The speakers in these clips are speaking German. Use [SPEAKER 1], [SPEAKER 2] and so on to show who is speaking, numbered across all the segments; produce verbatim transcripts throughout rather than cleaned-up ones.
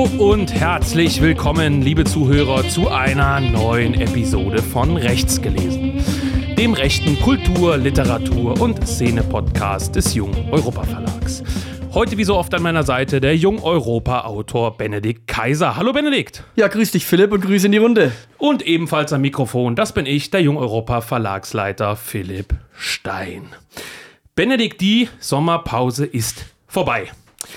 [SPEAKER 1] Hallo und herzlich willkommen, liebe Zuhörer, zu einer neuen Episode von Rechts gelesen, dem rechten Kultur-, Literatur- und Szene-Podcast des Jung Europa Verlags. Heute wie so oft an meiner Seite der Jung Europa-Autor Benedikt Kaiser. Hallo Benedikt.
[SPEAKER 2] Ja, grüß dich Philipp und Grüße in die Runde.
[SPEAKER 1] Und ebenfalls am Mikrofon, das bin ich, der Jung Europa Verlagsleiter Philipp Stein. Benedikt, die Sommerpause ist vorbei.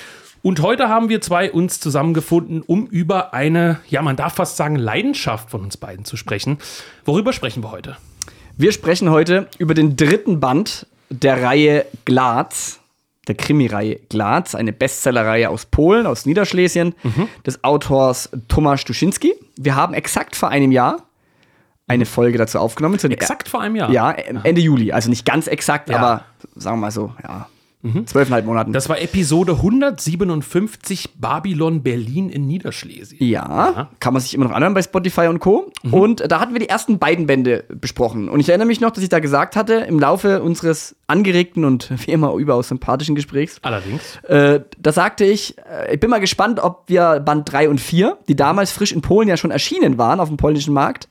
[SPEAKER 1] Und heute haben wir zwei uns zusammengefunden, um über eine, ja man darf fast sagen, Leidenschaft von uns beiden zu sprechen. Worüber sprechen wir heute?
[SPEAKER 2] Wir sprechen heute über den dritten Band der Reihe Glatz, der Krimireihe Glatz, eine Bestsellerreihe aus Polen, aus Niederschlesien, mhm. des Autors Tomasz Tuschinski. Wir haben exakt vor einem Jahr eine Folge dazu aufgenommen.
[SPEAKER 1] Exakt vor einem Jahr?
[SPEAKER 2] Ja, Ende Juli. Also nicht ganz exakt, ja. aber sagen wir mal so, ja. Zwölfeinhalb mhm. Monaten.
[SPEAKER 1] Das war Episode hundertsiebenundfünfzig, Babylon Berlin in Niederschlesien.
[SPEAKER 2] Ja, ja, kann man sich immer noch anhören bei Spotify und Co. Mhm. Und da hatten wir die ersten beiden Bände besprochen. Und ich erinnere mich noch, dass ich da gesagt hatte, im Laufe unseres angeregten und wie immer überaus sympathischen Gesprächs.
[SPEAKER 1] Allerdings.
[SPEAKER 2] Äh, da sagte ich, äh, ich bin mal gespannt, ob wir Band drei und vier, die damals frisch in Polen ja schon erschienen waren auf dem polnischen Markt,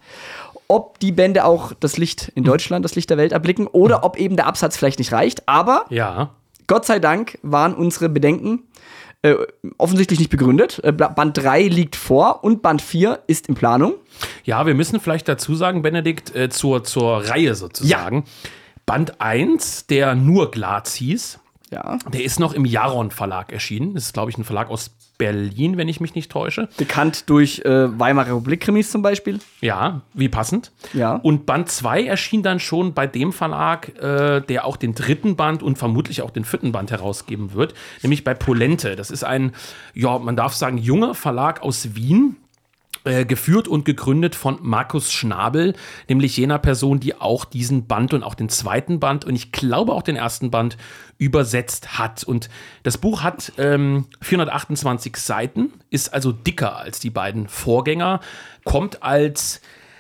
[SPEAKER 2] ob die Bände auch das Licht in Deutschland, das Licht der Welt erblicken oder ob eben der Absatz vielleicht nicht reicht. Aber
[SPEAKER 1] ja.
[SPEAKER 2] Gott sei Dank waren unsere Bedenken äh, offensichtlich nicht begründet. Äh, Band drei liegt vor und Band vier ist in Planung.
[SPEAKER 1] Ja, wir müssen vielleicht dazu sagen, Benedikt, äh, zur, zur Reihe sozusagen. Ja. Band eins, der nur Glatz hieß, ja. der ist noch im Jaron Verlag erschienen. Das ist, glaube ich, ein Verlag aus Berlin, wenn ich mich nicht täusche.
[SPEAKER 2] Bekannt durch äh, Weimarer Republik-Krimis zum Beispiel.
[SPEAKER 1] Ja, wie passend.
[SPEAKER 2] Ja.
[SPEAKER 1] Und Band zwei erschien dann schon bei dem Verlag, äh, der auch den dritten Band und vermutlich auch den vierten Band herausgeben wird, nämlich bei Polente. Das ist ein, ja, man darf sagen, junger Verlag aus Wien, äh, geführt und gegründet von Markus Schnabel, nämlich jener Person, die auch diesen Band und auch den zweiten Band und ich glaube auch den ersten Band übersetzt hat. Und das Buch hat ähm, vierhundertachtundzwanzig Seiten, ist also dicker als die beiden Vorgänger, kommt als,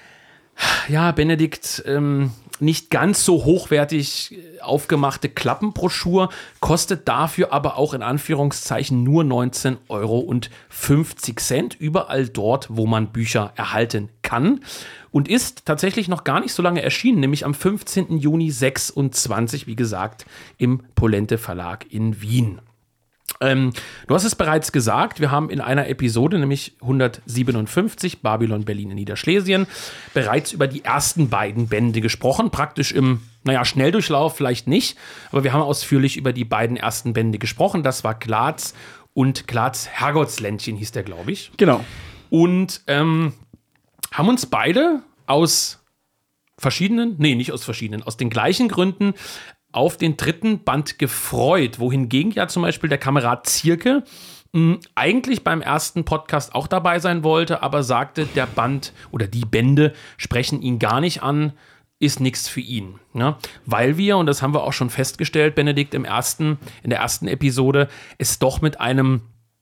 [SPEAKER 1] ja, Benedikt, ähm, nicht ganz so hochwertig aufgemachte Klappenbroschur, kostet dafür aber auch in Anführungszeichen nur neunzehn Euro fünfzig, überall dort, wo man Bücher erhalten kann. Und ist tatsächlich noch gar nicht so lange erschienen, nämlich am fünfzehnten Juni sechsundzwanzig, wie gesagt, im Polente Verlag in Wien. Ähm, du hast es bereits gesagt, wir haben in einer Episode, nämlich hundertsiebenundfünfzig, Babylon Berlin in Niederschlesien, bereits über die ersten beiden Bände gesprochen, praktisch im, naja, Schnelldurchlauf vielleicht nicht, aber wir haben ausführlich über die beiden ersten Bände gesprochen, das war Glatz und Glatz Herrgottsländchen hieß der, glaube ich.
[SPEAKER 2] Genau.
[SPEAKER 1] Und ähm, haben uns beide aus verschiedenen, nee, nicht aus verschiedenen, aus den gleichen Gründen auf den dritten Band gefreut, wohingegen ja zum Beispiel der Kamerad Zierke mh, eigentlich beim ersten Podcast auch dabei sein wollte, aber sagte, der Band oder die Bände sprechen ihn gar nicht an, ist nichts für ihn. Ne? Weil wir, und das haben wir auch schon festgestellt, Benedikt, im ersten, in der ersten Episode, es doch mit einem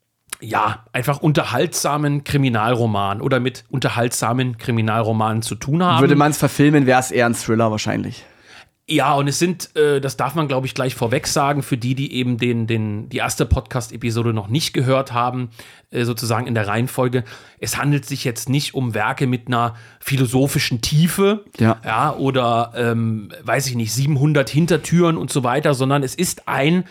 [SPEAKER 1] ja, einfach unterhaltsamen Kriminalroman oder mit unterhaltsamen Kriminalromanen zu tun haben.
[SPEAKER 2] Würde man es verfilmen, wäre es eher ein Thriller wahrscheinlich.
[SPEAKER 1] Ja, und es sind, äh, das darf man, glaube ich, gleich vorweg sagen, für die, die eben den, den, die erste Podcast-Episode noch nicht gehört haben, äh, sozusagen in der Reihenfolge. Es handelt sich jetzt nicht um Werke mit einer philosophischen Tiefe,
[SPEAKER 2] ja,
[SPEAKER 1] ja oder, ähm, weiß ich nicht, siebenhundert Hintertüren und so weiter, sondern es ist ein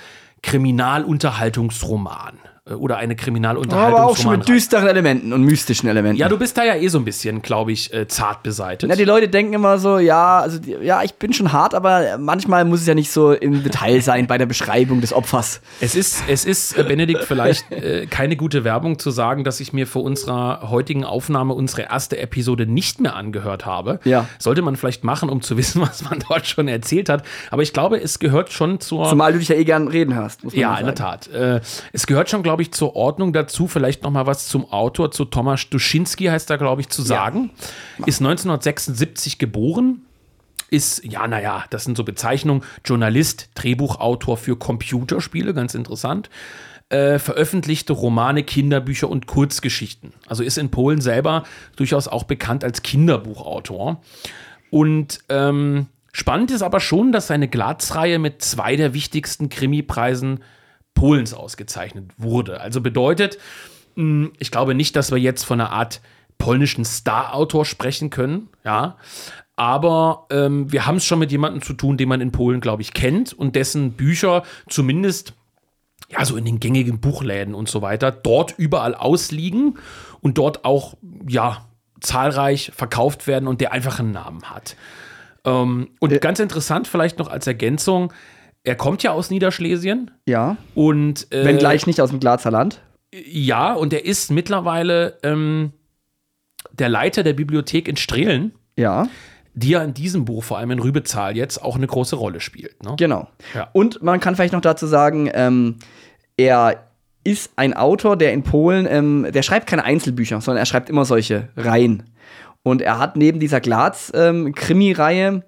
[SPEAKER 1] Kriminalunterhaltungsroman. Oder eine Kriminalunterhaltungsroman.
[SPEAKER 2] Aber auch schon mit düsteren Elementen und mystischen Elementen.
[SPEAKER 1] Ja, du bist da ja eh so ein bisschen, glaube ich, äh, zart beseitigt.
[SPEAKER 2] Ja, die Leute denken immer so, ja, also die, ja, ich bin schon hart, aber manchmal muss es ja nicht so im Detail sein bei der Beschreibung des Opfers.
[SPEAKER 1] Es ist, es ist äh, Benedikt, vielleicht äh, keine gute Werbung zu sagen, dass ich mir für unserer heutigen Aufnahme unsere erste Episode nicht mehr angehört habe.
[SPEAKER 2] Ja.
[SPEAKER 1] Sollte man vielleicht machen, um zu wissen, was man dort schon erzählt hat. Aber ich glaube, es gehört schon zur...
[SPEAKER 2] Zumal du dich ja eh gern reden hörst, muss man
[SPEAKER 1] ja,
[SPEAKER 2] sagen.
[SPEAKER 1] In der Tat. Äh, es gehört schon, glaube ich, zur Ordnung dazu, vielleicht noch mal was zum Autor, zu Tomasz Tuschinski heißt er, glaube ich, zu sagen. Ja. Ist neunzehnhundertsechsundsiebzig geboren, ist, ja, naja, das sind so Bezeichnungen, Journalist, Drehbuchautor für Computerspiele, ganz interessant, äh, veröffentlichte Romane, Kinderbücher und Kurzgeschichten. Also ist in Polen selber durchaus auch bekannt als Kinderbuchautor. Und ähm, spannend ist aber schon, dass seine Glatz-Reihe mit zwei der wichtigsten Krimipreisen Polens ausgezeichnet wurde. Also bedeutet, Ich glaube nicht, dass wir jetzt von einer Art polnischen Star-Autor sprechen können, ja. Aber ähm, wir haben es schon mit jemandem zu tun, den man in Polen, glaube ich, kennt und dessen Bücher zumindest ja so in den gängigen Buchläden und so weiter dort überall ausliegen und dort auch ja zahlreich verkauft werden und der einfach einen Namen hat. Ähm, und äh, ganz interessant vielleicht noch als Ergänzung, er kommt ja aus Niederschlesien.
[SPEAKER 2] Ja.
[SPEAKER 1] Und äh,
[SPEAKER 2] wenn gleich nicht aus dem Glatzer Land.
[SPEAKER 1] Ja, und er ist mittlerweile ähm, der Leiter der Bibliothek in Strehlen.
[SPEAKER 2] Ja.
[SPEAKER 1] Die ja in diesem Buch, vor allem in Rübezahl, jetzt auch eine große Rolle spielt. Ne?
[SPEAKER 2] Genau.
[SPEAKER 1] Ja.
[SPEAKER 2] Und man kann vielleicht noch dazu sagen, ähm, er ist ein Autor, der in Polen, ähm, der schreibt keine Einzelbücher, sondern er schreibt immer solche Reihen. Und er hat neben dieser Glatz-Krimi-Reihe,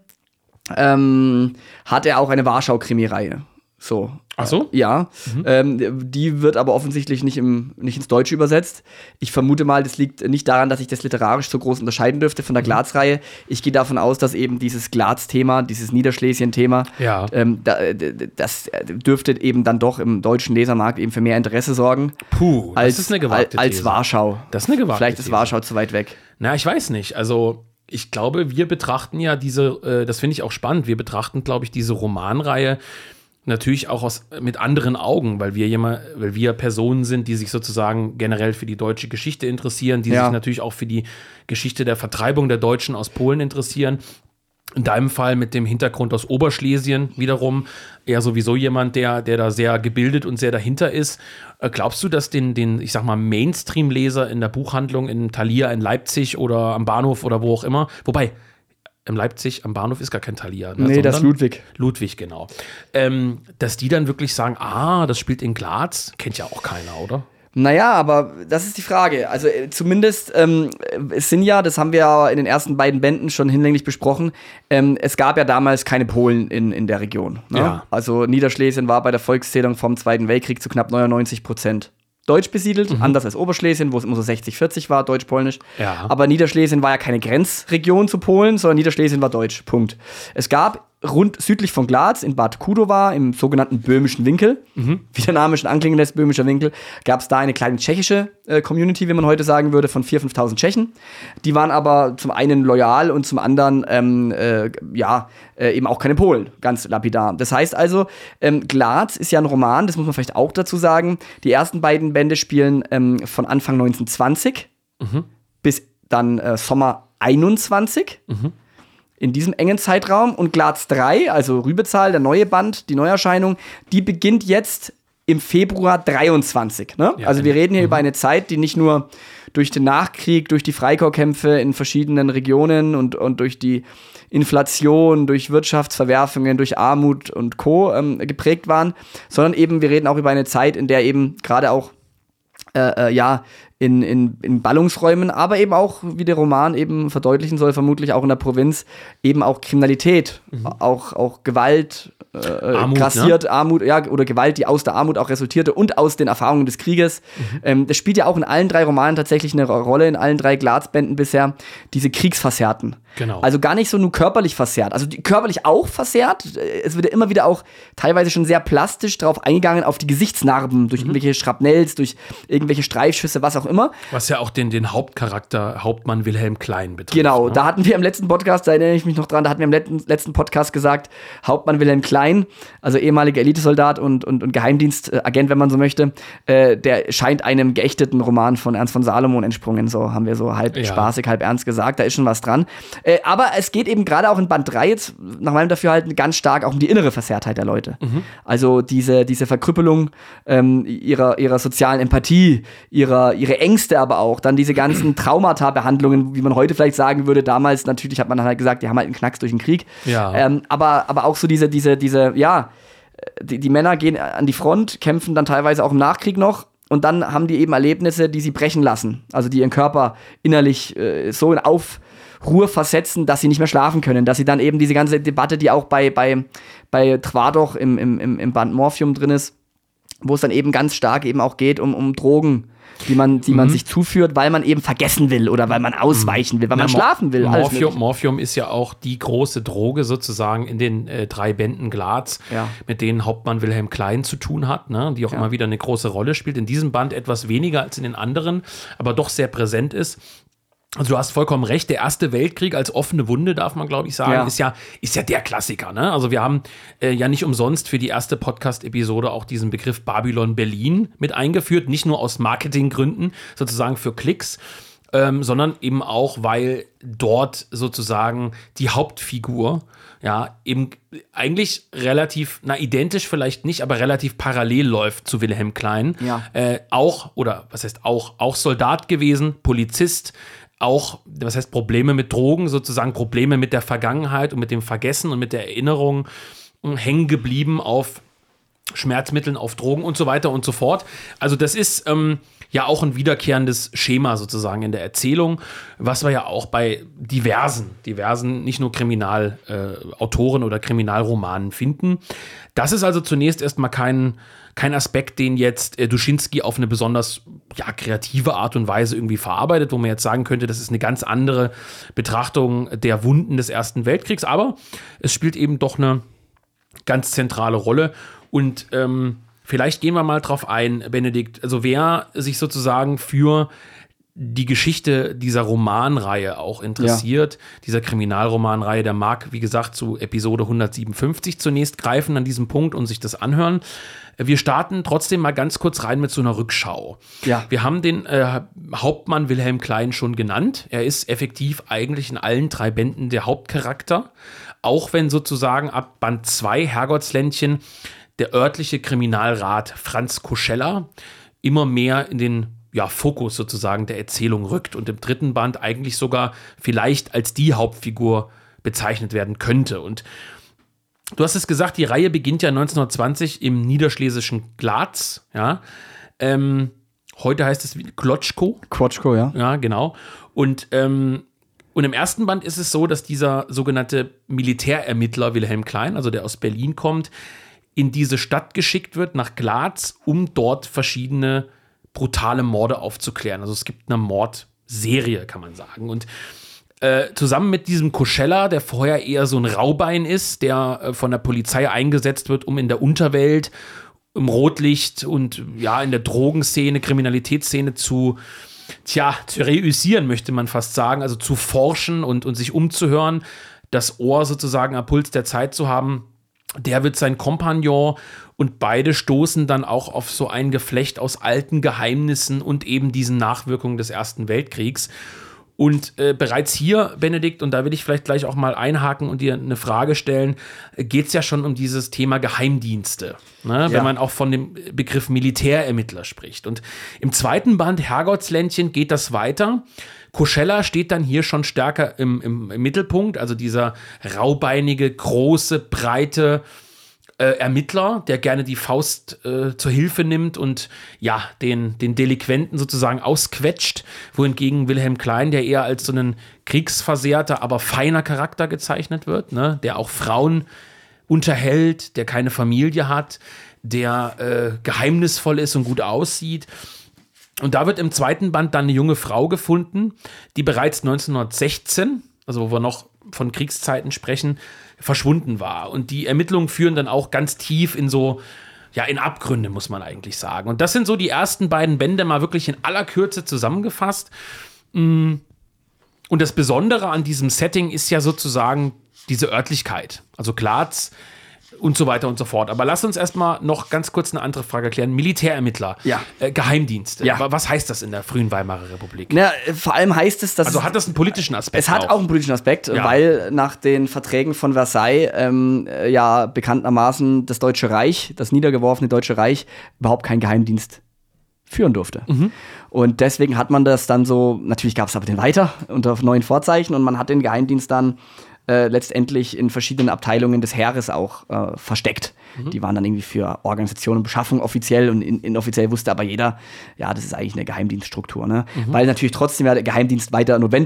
[SPEAKER 2] ähm, hat er auch eine Warschau-Krimi-Reihe. So.
[SPEAKER 1] Ach so?
[SPEAKER 2] Ja. Mhm. Ähm, die wird aber offensichtlich nicht, im, nicht ins Deutsche übersetzt. Ich vermute mal, das liegt nicht daran, dass ich das literarisch so groß unterscheiden dürfte von der
[SPEAKER 1] Mhm.
[SPEAKER 2] Glatz-Reihe. Ich gehe davon aus, dass eben dieses Glatz-Thema, dieses Niederschlesien-Thema,
[SPEAKER 1] ja.
[SPEAKER 2] ähm, da, das dürfte eben dann doch im deutschen Lesermarkt eben für mehr Interesse sorgen.
[SPEAKER 1] Puh,
[SPEAKER 2] als,
[SPEAKER 1] das ist eine gewagte
[SPEAKER 2] als
[SPEAKER 1] These.
[SPEAKER 2] Warschau.
[SPEAKER 1] Das ist eine gewagte
[SPEAKER 2] Vielleicht ist
[SPEAKER 1] These.
[SPEAKER 2] Warschau zu weit weg.
[SPEAKER 1] Na, ich weiß nicht. Also, ich glaube, wir betrachten ja diese, äh, das finde ich auch spannend, wir betrachten, glaube ich, diese Romanreihe natürlich auch aus, mit anderen Augen, weil wir jemand, weil wir Personen sind, die sich sozusagen generell für die deutsche Geschichte interessieren, die
[SPEAKER 2] Ja.
[SPEAKER 1] sich natürlich auch für die Geschichte der Vertreibung der Deutschen aus Polen interessieren. In deinem Fall mit dem Hintergrund aus Oberschlesien wiederum eher sowieso jemand, der, der da sehr gebildet und sehr dahinter ist. Äh, glaubst du, dass den, den, ich sag mal, Mainstream-Leser in der Buchhandlung in Thalia in Leipzig oder am Bahnhof oder wo auch immer, wobei in Leipzig am Bahnhof ist gar kein Thalia. Ne,
[SPEAKER 2] Nee, das ist Ludwig.
[SPEAKER 1] Ludwig, genau. Ähm, dass die dann wirklich sagen, ah, das spielt in Glatz, kennt ja auch keiner, oder?
[SPEAKER 2] Naja, aber das ist die Frage. Also äh, zumindest, ähm, es sind ja, das haben wir ja in den ersten beiden Bänden schon hinlänglich besprochen, ähm, es gab ja damals keine Polen in, in der Region. Ne?
[SPEAKER 1] Ja.
[SPEAKER 2] Also Niederschlesien war bei der Volkszählung vom Zweiten Weltkrieg zu knapp neunundneunzig Prozent deutsch besiedelt,
[SPEAKER 1] Mhm.
[SPEAKER 2] anders als Oberschlesien, wo es immer so sechzig vierzig war, deutsch-polnisch.
[SPEAKER 1] Ja.
[SPEAKER 2] Aber Niederschlesien war ja keine Grenzregion zu Polen, sondern Niederschlesien war deutsch, Punkt. Es gab rund südlich von Glatz, in Bad Kudowa, im sogenannten Böhmischen Winkel,
[SPEAKER 1] Mhm.
[SPEAKER 2] wie der Name schon anklingen lässt, Böhmischer Winkel, gab es da eine kleine tschechische äh, Community, wie man heute sagen würde, von viertausend, fünftausend Tschechen. Die waren aber zum einen loyal und zum anderen, ähm, äh, ja, äh, eben auch keine Polen, ganz lapidar. Das heißt also, ähm, Glatz ist ja ein Roman, das muss man vielleicht auch dazu sagen. Die ersten beiden Bände spielen ähm, von Anfang neunzehnhundertzwanzig
[SPEAKER 1] Mhm.
[SPEAKER 2] bis dann äh, Sommer einundzwanzig.
[SPEAKER 1] Mhm.
[SPEAKER 2] In diesem engen Zeitraum. Und Glatz drei, also Rübezahl, der neue Band, die Neuerscheinung, die beginnt jetzt im Februar dreiundzwanzig. Ne?
[SPEAKER 1] Ja,
[SPEAKER 2] also wir reden hier
[SPEAKER 1] mhm.
[SPEAKER 2] über eine Zeit, die nicht nur durch den Nachkrieg, durch die Freikorpskämpfe in verschiedenen Regionen und, und durch die Inflation, durch Wirtschaftsverwerfungen, durch Armut und Co. Ähm, geprägt waren, sondern eben, wir reden auch über eine Zeit, in der eben gerade auch äh, äh, ja, in, in, in Ballungsräumen, aber eben auch, wie der Roman eben verdeutlichen soll, vermutlich auch in der Provinz, eben auch Kriminalität, mhm. auch, auch Gewalt, äh,
[SPEAKER 1] Armut,
[SPEAKER 2] grassiert,
[SPEAKER 1] ne?
[SPEAKER 2] Armut, ja, oder Gewalt, die aus der Armut auch resultierte und aus den Erfahrungen des Krieges. Mhm. Ähm, das spielt ja auch in allen drei Romanen tatsächlich eine Rolle, in allen drei Glatzbänden bisher, diese Kriegsversehrten.
[SPEAKER 1] Genau.
[SPEAKER 2] Also gar nicht so nur körperlich versehrt, also die, körperlich auch versehrt. Es wird ja immer wieder auch teilweise schon sehr plastisch drauf eingegangen, auf die Gesichtsnarben, durch mhm. irgendwelche Schrapnells, durch irgendwelche Streifschüsse, was auch immer.
[SPEAKER 1] Was ja auch den, den Hauptcharakter Hauptmann Wilhelm Klein betrifft.
[SPEAKER 2] Genau,
[SPEAKER 1] ne?
[SPEAKER 2] da hatten wir im letzten Podcast, da erinnere ich mich noch dran, da hatten wir im letzten, letzten Podcast gesagt, Hauptmann Wilhelm Klein, also ehemaliger Elitesoldat und, und, und Geheimdienstagent, wenn man so möchte, äh, der scheint einem geächteten Roman von Ernst von Salomon entsprungen, so haben wir so halb
[SPEAKER 1] Ja.
[SPEAKER 2] spaßig, halb ernst gesagt, da ist schon was dran. Äh, aber es geht eben gerade auch in Band drei jetzt, nach meinem Dafürhalten, ganz stark auch um die innere Versehrtheit der Leute.
[SPEAKER 1] Mhm.
[SPEAKER 2] Also diese, diese Verkrüppelung ähm, ihrer, ihrer sozialen Empathie, ihrer, ihre Ängste aber auch, dann diese ganzen Traumata-Behandlungen, wie man heute vielleicht sagen würde, damals natürlich hat man dann halt gesagt, die haben halt einen Knacks durch den Krieg.
[SPEAKER 1] Ja.
[SPEAKER 2] Ähm, aber, aber auch so diese, diese, diese, ja, die, die Männer gehen an die Front, kämpfen dann teilweise auch im Nachkrieg noch. Und dann haben die eben Erlebnisse, die sie brechen lassen. Also die ihren Körper innerlich äh, so in Aufruhr versetzen, dass sie nicht mehr schlafen können. Dass sie dann eben diese ganze Debatte, die auch bei, bei, bei Twardoch im, im, im Band Morphium drin ist, wo es dann eben ganz stark eben auch geht um, um Drogen, die man, die man
[SPEAKER 1] Mhm.
[SPEAKER 2] sich zuführt, weil man eben vergessen will oder weil man ausweichen will, weil man
[SPEAKER 1] Na, Mor-
[SPEAKER 2] schlafen will. alles
[SPEAKER 1] Morphium,
[SPEAKER 2] mögliche.
[SPEAKER 1] Morphium ist ja auch die große Droge sozusagen in den äh, drei Bänden Glatz,
[SPEAKER 2] Ja.
[SPEAKER 1] mit denen Hauptmann Wilhelm Klein zu tun hat, ne? Die auch
[SPEAKER 2] Ja.
[SPEAKER 1] immer wieder eine große Rolle spielt. In diesem Band etwas weniger als in den anderen, aber doch sehr präsent ist. Also du hast vollkommen recht, der Erste Weltkrieg als offene Wunde, darf man glaube ich sagen,
[SPEAKER 2] Ja.
[SPEAKER 1] ist ja ist ja der Klassiker. Ne? Also wir haben äh, ja nicht umsonst für die erste Podcast-Episode auch diesen Begriff Babylon Berlin mit eingeführt, nicht nur aus Marketinggründen, sozusagen für Klicks, ähm, sondern eben auch, weil dort sozusagen die Hauptfigur ja eben eigentlich relativ, na identisch vielleicht nicht, aber relativ parallel läuft zu Wilhelm Klein.
[SPEAKER 2] Ja.
[SPEAKER 1] Äh, auch, oder was heißt auch, auch Soldat gewesen, Polizist, auch, was heißt Probleme mit Drogen, sozusagen Probleme mit der Vergangenheit und mit dem Vergessen und mit der Erinnerung, mh, hängen geblieben auf Schmerzmitteln, auf Drogen und so weiter und so fort. Also das ist ähm, ja auch ein wiederkehrendes Schema sozusagen in der Erzählung, was wir ja auch bei diversen, diversen, nicht nur Kriminalautoren äh, oder Kriminalromanen finden. Das ist also zunächst erstmal kein, kein Aspekt, den jetzt äh, Duschinski auf eine besonders ja, kreative Art und Weise irgendwie verarbeitet, wo man jetzt sagen könnte, das ist eine ganz andere Betrachtung der Wunden des Ersten Weltkriegs, aber es spielt eben doch eine ganz zentrale Rolle. Und ähm, vielleicht gehen wir mal drauf ein, Benedikt. Also wer sich sozusagen für die Geschichte dieser Romanreihe auch interessiert, ja. dieser Kriminalromanreihe, der mag, wie gesagt, zu Episode hundertsiebenundfünfzig zunächst greifen an diesem Punkt und sich das anhören. Wir starten trotzdem mal ganz kurz rein mit so einer Rückschau.
[SPEAKER 2] Ja.
[SPEAKER 1] Wir haben den äh, Hauptmann Wilhelm Klein schon genannt. Er ist effektiv eigentlich in allen drei Bänden der Hauptcharakter, auch wenn sozusagen ab Band zwei Herrgottsländchen der örtliche Kriminalrat Franz Koscheller immer mehr in den ja, Fokus sozusagen der Erzählung rückt und im dritten Band eigentlich sogar vielleicht als die Hauptfigur bezeichnet werden könnte. Und du hast es gesagt, die Reihe beginnt ja neunzehnhundertzwanzig im niederschlesischen Glatz. Ja? Ähm, heute heißt es Klotschko.
[SPEAKER 2] Klotschko, ja.
[SPEAKER 1] Ja, genau. Und, ähm, und im ersten Band ist es so, dass dieser sogenannte Militärermittler Wilhelm Klein, also der aus Berlin kommt, in diese Stadt geschickt wird, nach Glatz, um dort verschiedene brutale Morde aufzuklären. Also es gibt eine Mordserie, kann man sagen. Und äh, zusammen mit diesem Koscheller, der vorher eher so ein Raubein ist, der äh, von der Polizei eingesetzt wird, um in der Unterwelt, im Rotlicht und ja, in der Drogenszene, Kriminalitätsszene zu, tja, zu reüssieren, möchte man fast sagen, also zu forschen und, und sich umzuhören, das Ohr sozusagen am Puls der Zeit zu haben. Der wird sein Kompagnon und beide stoßen dann auch auf so ein Geflecht aus alten Geheimnissen und eben diesen Nachwirkungen des Ersten Weltkriegs. Und äh, bereits hier, Benedikt, und da will ich vielleicht gleich auch mal einhaken und dir eine Frage stellen, geht es ja schon um dieses Thema Geheimdienste, ne?
[SPEAKER 2] Ja.
[SPEAKER 1] Wenn man auch von dem Begriff Militärermittler spricht. Und im zweiten Band Herrgottsländchen geht das weiter. Koscheller steht dann hier schon stärker im, im, im Mittelpunkt, also dieser raubeinige, große, breite äh, Ermittler, der gerne die Faust äh, zur Hilfe nimmt und ja, den, den Delinquenten sozusagen ausquetscht, wohingegen Wilhelm Klein, der eher als so ein kriegsversehrter, aber feiner Charakter gezeichnet wird, ne? Der auch Frauen unterhält, der keine Familie hat, der äh, geheimnisvoll ist und gut aussieht. Und da wird im zweiten Band dann eine junge Frau gefunden, die bereits neunzehnhundertsechzehn, also wo wir noch von Kriegszeiten sprechen, verschwunden war. Und die Ermittlungen führen dann auch ganz tief in so, ja, in Abgründe, muss man eigentlich sagen. Und das sind so die ersten beiden Bände mal wirklich in aller Kürze zusammengefasst. Und das Besondere an diesem Setting ist ja sozusagen diese Örtlichkeit. Also Glatz und so weiter und so fort. Aber lass uns erstmal noch ganz kurz eine andere Frage klären. Militärermittler,
[SPEAKER 2] Ja.
[SPEAKER 1] äh, Geheimdienste.
[SPEAKER 2] Ja.
[SPEAKER 1] Was heißt das in der frühen Weimarer Republik?
[SPEAKER 2] Na, vor allem heißt es, dass
[SPEAKER 1] Also
[SPEAKER 2] es,
[SPEAKER 1] hat das einen politischen Aspekt?
[SPEAKER 2] es hat auch einen politischen Aspekt,
[SPEAKER 1] Ja.
[SPEAKER 2] weil nach den Verträgen von Versailles ähm, äh, ja bekanntermaßen das Deutsche Reich, das niedergeworfene Deutsche Reich, überhaupt keinen Geheimdienst führen durfte.
[SPEAKER 1] Mhm.
[SPEAKER 2] Und deswegen hat man das dann so, natürlich gab es aber den weiter unter neuen Vorzeichen und man hat den Geheimdienst dann Äh, letztendlich in verschiedenen Abteilungen des Heeres auch äh, versteckt. Mhm. Die waren dann irgendwie für Organisation und Beschaffung offiziell und in, inoffiziell wusste aber jeder, ja, das ist eigentlich eine Geheimdienststruktur, ne? Mhm. Weil natürlich trotzdem ja der Geheimdienst weiter notwendig war.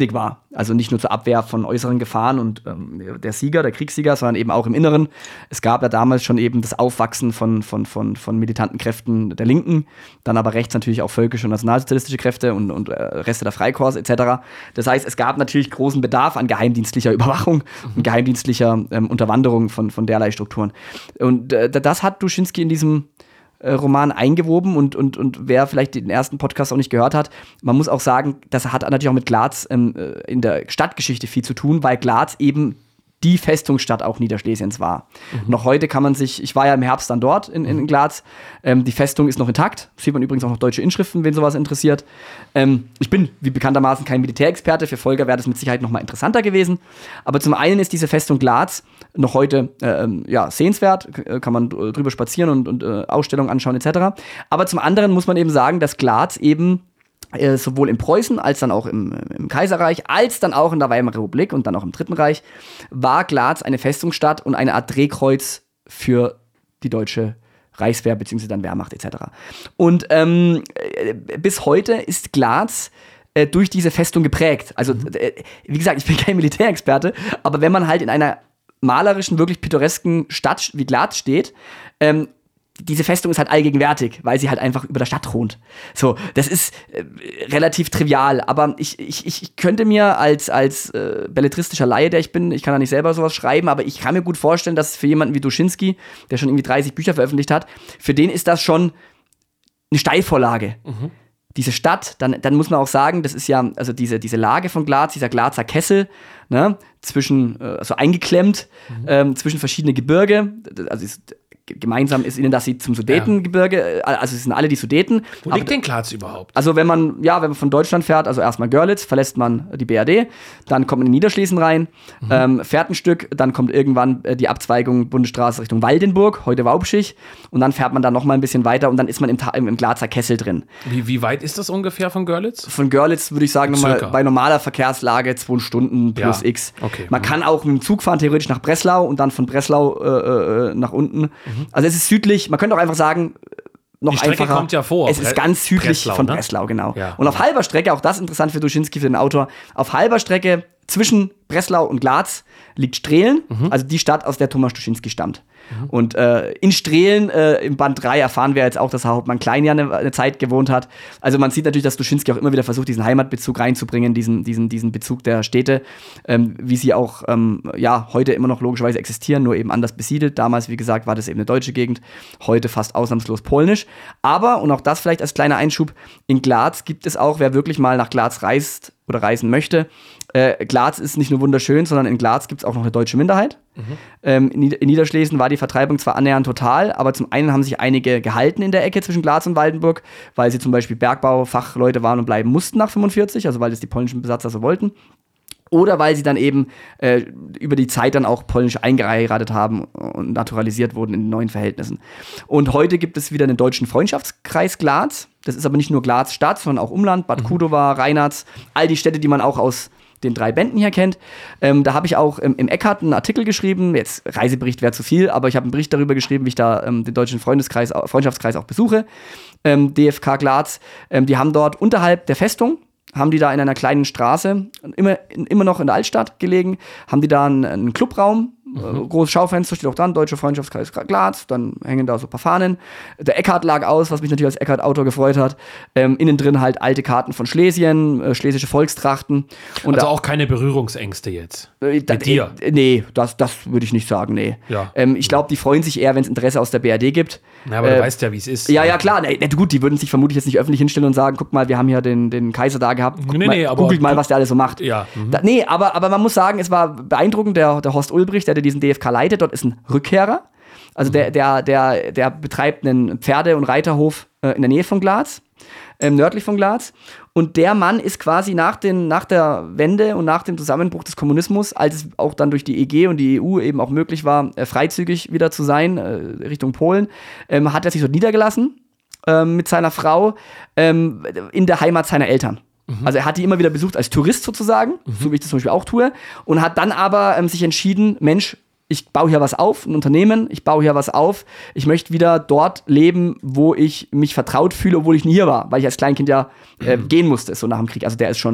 [SPEAKER 2] Also nicht nur zur Abwehr von äußeren Gefahren und ähm, der Sieger, der Kriegssieger, sondern eben auch im Inneren. Es gab ja damals schon eben das Aufwachsen von, von, von, von militanten Kräften der Linken, dann aber rechts natürlich auch völkische und nationalsozialistische Kräfte und, und äh, Reste der Freikorps et cetera. Das heißt, es gab natürlich großen Bedarf an geheimdienstlicher Überwachung mhm. und geheimdienstlicher ähm, Unterwanderung von, von derlei Strukturen. Und äh, das hat Duschinsky in diesem Roman eingewoben und, und, und wer vielleicht den ersten Podcast auch nicht gehört hat, man muss auch sagen, das hat natürlich auch mit Glatz ähm, in der Stadtgeschichte viel zu tun, weil Glatz eben die Festungsstadt auch Niederschlesiens war. Mhm. Noch heute kann man sich, ich war ja im Herbst dann dort in, in Glatz, ähm, die Festung ist noch intakt, sieht man übrigens auch noch deutsche Inschriften, wen sowas interessiert. Ähm, ich bin, wie bekanntermaßen, kein Militärexperte, für Volker wäre das mit Sicherheit noch mal interessanter gewesen, aber zum einen ist diese Festung Glatz noch heute äh, ja, sehenswert, kann man drüber spazieren und, und äh, Ausstellungen anschauen et cetera. Aber zum anderen muss man eben sagen, dass Glatz eben äh, sowohl in Preußen als dann auch im, im Kaiserreich, als dann auch in der Weimarer Republik und dann auch im Dritten Reich, war Glatz eine Festungsstadt und eine Art Drehkreuz für die deutsche Reichswehr bzw. dann Wehrmacht et cetera. Und ähm, bis heute ist Glatz äh, durch diese Festung geprägt. Also mhm. äh, wie gesagt, ich bin kein Militärexperte, aber wenn man halt in einer malerischen, wirklich pittoresken Stadt wie Glatz steht, ähm, diese Festung ist halt allgegenwärtig, weil sie halt einfach über der Stadt thront. So, das ist äh, relativ trivial, aber ich, ich, ich könnte mir als, als äh, belletristischer Laie, der ich bin, ich kann da nicht selber sowas schreiben, aber ich kann mir gut vorstellen, dass für jemanden wie Duschinsky, der schon irgendwie dreißig Bücher veröffentlicht hat, für den ist das schon eine Steilvorlage. Mhm. Diese Stadt, dann, dann muss man auch sagen, das ist ja, also diese, diese Lage von Glatz, dieser Glatzer Kessel, ne, zwischen, äh, also eingeklemmt, mhm. ähm, zwischen verschiedene Gebirge, also ist, gemeinsam ist ihnen, dass sie zum Sudetengebirge, also es sind alle die Sudeten.
[SPEAKER 1] Wo liegt denn Glatz überhaupt?
[SPEAKER 2] Also wenn man, ja, wenn man von Deutschland fährt, also erstmal Görlitz, verlässt man die B R D, dann kommt man in Niederschlesien rein, mhm. ähm, fährt ein Stück, dann kommt irgendwann äh, die Abzweigung Bundesstraße Richtung Waldenburg, heute Waubschich, und dann fährt man dann noch mal ein bisschen weiter und dann ist man im, im, im Glatzer Kessel drin.
[SPEAKER 1] Wie, wie weit ist das ungefähr von Görlitz?
[SPEAKER 2] Von Görlitz würde ich sagen, nochmal bei normaler Verkehrslage zwei Stunden plus
[SPEAKER 1] ja.
[SPEAKER 2] X.
[SPEAKER 1] Okay.
[SPEAKER 2] Man mhm. kann auch mit dem Zug fahren, theoretisch nach Breslau und dann von Breslau äh, äh, nach unten. Mhm. Also es ist südlich. Man könnte auch einfach sagen, noch
[SPEAKER 1] die Strecke
[SPEAKER 2] einfacher.
[SPEAKER 1] Kommt ja vor.
[SPEAKER 2] Es ist ganz südlich
[SPEAKER 1] Breslau,
[SPEAKER 2] von
[SPEAKER 1] ne?
[SPEAKER 2] Breslau, genau.
[SPEAKER 1] Ja.
[SPEAKER 2] Und auf halber Strecke, auch das interessant für Duschinsky, für den Autor, auf halber Strecke zwischen Breslau und Glatz liegt Strehlen, mhm. also die Stadt, aus der Thomas Duschinsky stammt. Mhm. Und äh, in Strehlen, äh, im Band drei, erfahren wir jetzt auch, dass Herr Hauptmann Klein ja eine, eine Zeit gewohnt hat. Also man sieht natürlich, dass Duschinsky auch immer wieder versucht, diesen Heimatbezug reinzubringen, diesen, diesen, diesen Bezug der Städte, ähm, wie sie auch ähm, ja, heute immer noch logischerweise existieren, nur eben anders besiedelt. Damals, wie gesagt, war das eben eine deutsche Gegend, heute fast ausnahmslos polnisch. Aber, und auch das vielleicht als kleiner Einschub, in Glatz gibt es auch, wer wirklich mal nach Glatz reist oder reisen möchte, Äh, Glatz ist nicht nur wunderschön, sondern in Glatz gibt es auch noch eine deutsche Minderheit. Mhm. Ähm, in, Nieder- in Niederschlesien war die Vertreibung zwar annähernd total, aber zum einen haben sich einige gehalten in der Ecke zwischen Glatz und Waldenburg, weil sie zum Beispiel Bergbaufachleute waren und bleiben mussten nach fünfundvierzig, also weil das die polnischen Besatzer so wollten. Oder weil sie dann eben äh, über die Zeit dann auch polnisch eingeheiratet haben und naturalisiert wurden in den neuen Verhältnissen. Und heute gibt es wieder einen deutschen Freundschaftskreis Glatz. Das ist aber nicht nur Glatz Stadt, sondern auch Umland, Bad mhm. Kudowa, Reinhardt, all die Städte, die man auch aus den drei Bänden hier kennt. Ähm, da habe ich auch ähm, im Eckart einen Artikel geschrieben. Jetzt Reisebericht wäre zu viel, aber ich habe einen Bericht darüber geschrieben, wie ich da ähm, den deutschen Freundeskreis, Freundschaftskreis auch besuche. Ähm, D F K Glatz. Ähm, die haben dort unterhalb der Festung, haben die da in einer kleinen Straße, immer, immer noch in der Altstadt gelegen, haben die da einen, einen Clubraum, mhm. großes Schaufenster, steht auch dran, Deutscher Freundschaftskreis Glatz, dann hängen da so ein paar Fahnen. Der Eckart lag aus, was mich natürlich als Eckart-Autor gefreut hat. Ähm, innen drin halt alte Karten von Schlesien, äh, schlesische Volkstrachten. Und
[SPEAKER 1] also
[SPEAKER 2] da,
[SPEAKER 1] auch keine Berührungsängste jetzt?
[SPEAKER 2] Äh, da,
[SPEAKER 1] mit dir?
[SPEAKER 2] Äh, nee, das, das würde ich nicht sagen, nee.
[SPEAKER 1] Ja.
[SPEAKER 2] Ähm, ich glaube, die freuen sich eher, wenn es Interesse aus der B R D gibt.
[SPEAKER 1] Ja, aber
[SPEAKER 2] äh,
[SPEAKER 1] du weißt ja, wie es ist.
[SPEAKER 2] Ja, ja, klar. Nee, gut, die würden sich vermutlich jetzt nicht öffentlich hinstellen und sagen, guck mal, wir haben hier den, den Kaiser da gehabt. Guck
[SPEAKER 1] nee,
[SPEAKER 2] mal,
[SPEAKER 1] nee, aber
[SPEAKER 2] googelt mal, was der alles so macht.
[SPEAKER 1] Ja. Mhm.
[SPEAKER 2] Da, nee, aber, aber man muss sagen, es war beeindruckend, der, der Horst Ulbricht, der diesen D F K leitet, dort ist ein Rückkehrer. Also der, der, der, der betreibt einen Pferde- und Reiterhof äh, in der Nähe von Glatz, äh, nördlich von Glatz. Und der Mann ist quasi nach, den, nach der Wende und nach dem Zusammenbruch des Kommunismus, als es auch dann durch die E G und die E U eben auch möglich war, äh, freizügig wieder zu sein, äh, Richtung Polen, ähm, hat er sich dort niedergelassen äh, mit seiner Frau ähm, in der Heimat seiner Eltern. Also er hat die immer wieder besucht als Tourist sozusagen, mhm. so wie ich das zum Beispiel auch tue, und hat dann aber ähm, sich entschieden, Mensch, ich baue hier was auf, ein Unternehmen, ich baue hier was auf, ich möchte wieder dort leben, wo ich mich vertraut fühle, obwohl ich nie hier war, weil ich als Kleinkind ja äh, mhm. gehen musste, so nach dem Krieg. Also der ist schon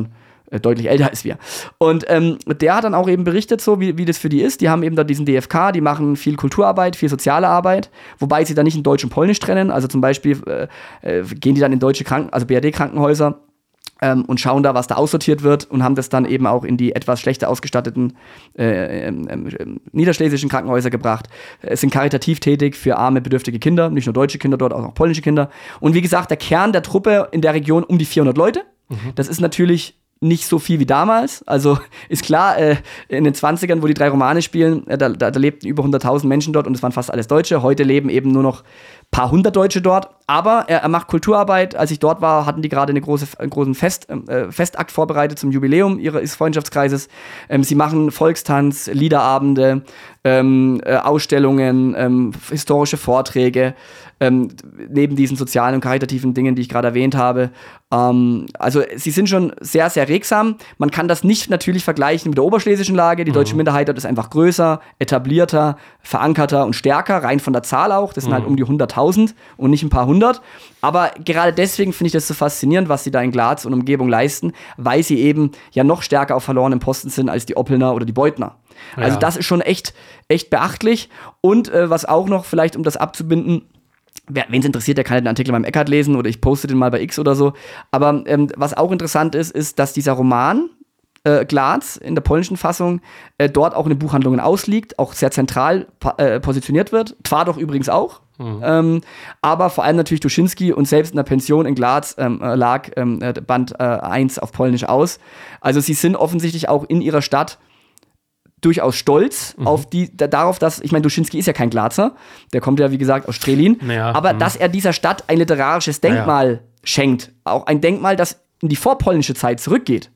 [SPEAKER 2] äh, deutlich älter als wir. Und ähm, der hat dann auch eben berichtet, so wie, wie das für die ist. Die haben eben da diesen D F K, die machen viel Kulturarbeit, viel soziale Arbeit, wobei sie da nicht in Deutsch und Polnisch trennen. Also zum Beispiel äh, äh, gehen die dann in deutsche Kranken, also B R D-Krankenhäuser ähm, und schauen da, was da aussortiert wird und haben das dann eben auch in die etwas schlechter ausgestatteten äh, äh, äh, niederschlesischen Krankenhäuser gebracht. Es sind karitativ tätig für arme, bedürftige Kinder, nicht nur deutsche Kinder dort, auch noch polnische Kinder. Und wie gesagt, der Kern der Truppe in der Region um die vierhundert Leute. Mhm. Das ist natürlich nicht so viel wie damals. Also ist klar, äh, in den zwanzigern, wo die drei Romane spielen, äh, da, da, da lebten über hunderttausend Menschen dort und es waren fast alles Deutsche. Heute leben eben nur noch ein paar hundert Deutsche dort. Aber er, er macht Kulturarbeit. Als ich dort war, hatten die gerade eine große, einen großen Fest, äh, Festakt vorbereitet zum Jubiläum ihres Freundschaftskreises. Ähm, sie machen Volkstanz, Liederabende, ähm, äh, Ausstellungen, ähm, historische Vorträge, ähm, neben diesen sozialen und karitativen Dingen, die ich gerade erwähnt habe. Ähm, also sie sind schon sehr, sehr regsam. Man kann das nicht natürlich vergleichen mit der oberschlesischen Lage. Die deutsche mhm. Minderheit dort ist einfach größer, etablierter, verankerter und stärker, rein von der Zahl auch. Das sind mhm. halt um die hunderttausend und nicht ein paar hundert. Aber gerade deswegen finde ich das so faszinierend, was sie da in Glatz und Umgebung leisten, weil sie eben ja noch stärker auf verlorenen Posten sind als die Oppelner oder die Beutner. Ja. Also das ist schon echt, echt beachtlich. Und äh, was auch noch, vielleicht um das abzubinden, wen es interessiert, der kann den Artikel beim Eckart lesen oder ich poste den mal bei X oder so. Aber ähm, was auch interessant ist, ist, dass dieser Roman äh, Glatz in der polnischen Fassung äh, dort auch in den Buchhandlungen ausliegt, auch sehr zentral äh, positioniert wird. Twardach übrigens auch. Mhm. Ähm, aber vor allem natürlich Duschinski und selbst in der Pension in Glatz ähm, lag ähm, Band äh, eins auf Polnisch aus. Also sie sind offensichtlich auch in ihrer Stadt durchaus stolz mhm. auf die, da, darauf, dass, ich meine, Duschinski ist ja kein Glatzer, der kommt ja, wie gesagt, aus Strelin, naja, aber mh. dass er dieser Stadt ein literarisches Denkmal naja. schenkt, auch ein Denkmal, das in die vorpolnische Zeit zurückgeht.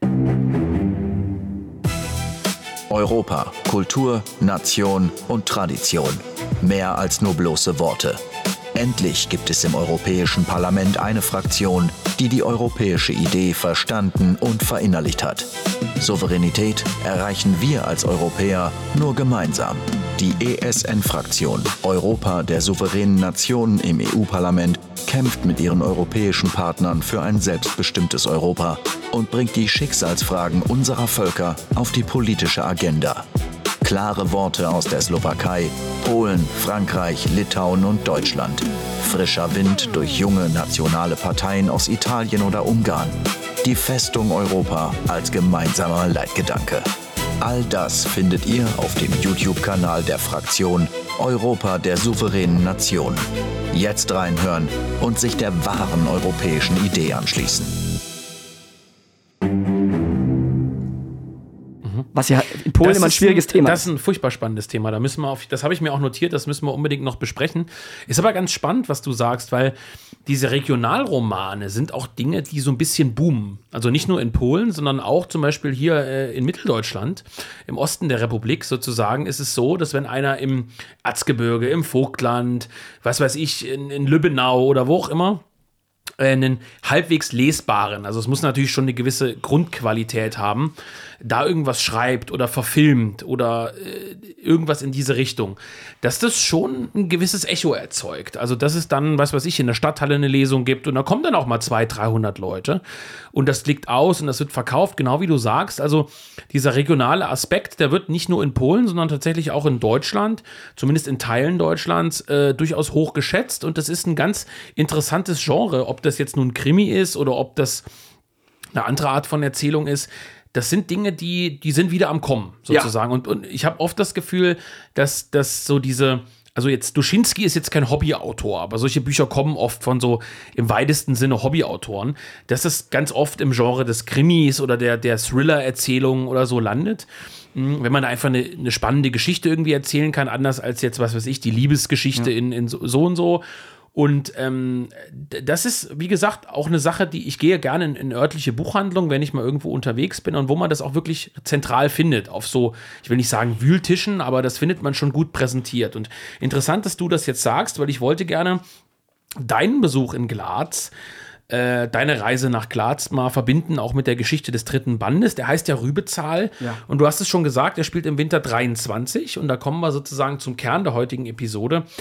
[SPEAKER 3] Europa, Kultur, Nation und Tradition. Mehr als nur bloße Worte. Endlich gibt es im Europäischen Parlament eine Fraktion, die die europäische Idee verstanden und verinnerlicht hat. Souveränität erreichen wir als Europäer nur gemeinsam. Die E S N-Fraktion Europa der souveränen Nationen im E U-Parlament kämpft mit ihren europäischen Partnern für ein selbstbestimmtes Europa und bringt die Schicksalsfragen unserer Völker auf die politische Agenda. Klare Worte aus der Slowakei, Polen, Frankreich, Litauen und Deutschland. Frischer Wind durch junge nationale Parteien aus Italien oder Ungarn. Die Festung Europa als gemeinsamer Leitgedanke. All das findet ihr auf dem YouTube-Kanal der Fraktion Europa der souveränen Nationen. Jetzt reinhören und sich der wahren europäischen Idee anschließen.
[SPEAKER 2] Was ja in Polen das immer ein schwieriges
[SPEAKER 1] ein,
[SPEAKER 2] Thema
[SPEAKER 1] das ist. Das ist ein furchtbar spannendes Thema. Da müssen wir auf, das habe ich mir auch notiert, das müssen wir unbedingt noch besprechen. Ist aber ganz spannend, was du sagst, weil diese Regionalromane sind auch Dinge, die so ein bisschen boomen. Also nicht nur in Polen, sondern auch zum Beispiel hier äh, in Mitteldeutschland, im Osten der Republik sozusagen, ist es so, dass wenn einer im Erzgebirge, im Vogtland, was weiß ich, in, in Lübbenau oder wo auch immer, einen halbwegs lesbaren, also es muss natürlich schon eine gewisse Grundqualität haben, da irgendwas schreibt oder verfilmt oder äh, irgendwas in diese Richtung, dass das schon ein gewisses Echo erzeugt. Also dass es dann, was weiß ich, in der Stadthalle eine Lesung gibt und da kommen dann auch mal zweihundert, dreihundert Leute und das liegt aus und das wird verkauft, genau wie du sagst. Also dieser regionale Aspekt, der wird nicht nur in Polen, sondern tatsächlich auch in Deutschland, zumindest in Teilen Deutschlands, äh, durchaus hoch geschätzt und das ist ein ganz interessantes Genre, ob das jetzt nun Krimi ist oder ob das eine andere Art von Erzählung ist. Das sind Dinge, die, die sind wieder am Kommen, sozusagen. Ja. Und, und ich habe oft das Gefühl, dass, dass so diese, also jetzt Duschinski ist jetzt kein Hobbyautor, aber solche Bücher kommen oft von so im weitesten Sinne Hobbyautoren, dass es ganz oft im Genre des Krimis oder der, der Thriller-Erzählungen oder so landet. Wenn man da einfach eine, eine spannende Geschichte irgendwie erzählen kann, anders als jetzt, was weiß ich, die Liebesgeschichte ja. in, in so, so und so. Und ähm, das ist, wie gesagt, auch eine Sache, die ich gehe gerne in, in örtliche Buchhandlungen, wenn ich mal irgendwo unterwegs bin und wo man das auch wirklich zentral findet, auf so, ich will nicht sagen Wühltischen, aber das findet man schon gut präsentiert. Und interessant, dass du das jetzt sagst, weil ich wollte gerne deinen Besuch in Glatz, äh, deine Reise nach Glatz mal verbinden, auch mit der Geschichte des dritten Bandes. Der heißt ja Rübezahl. Ja. Und du hast es schon gesagt, der spielt im Winter dreiundzwanzig und da kommen wir sozusagen zum Kern der heutigen Episode.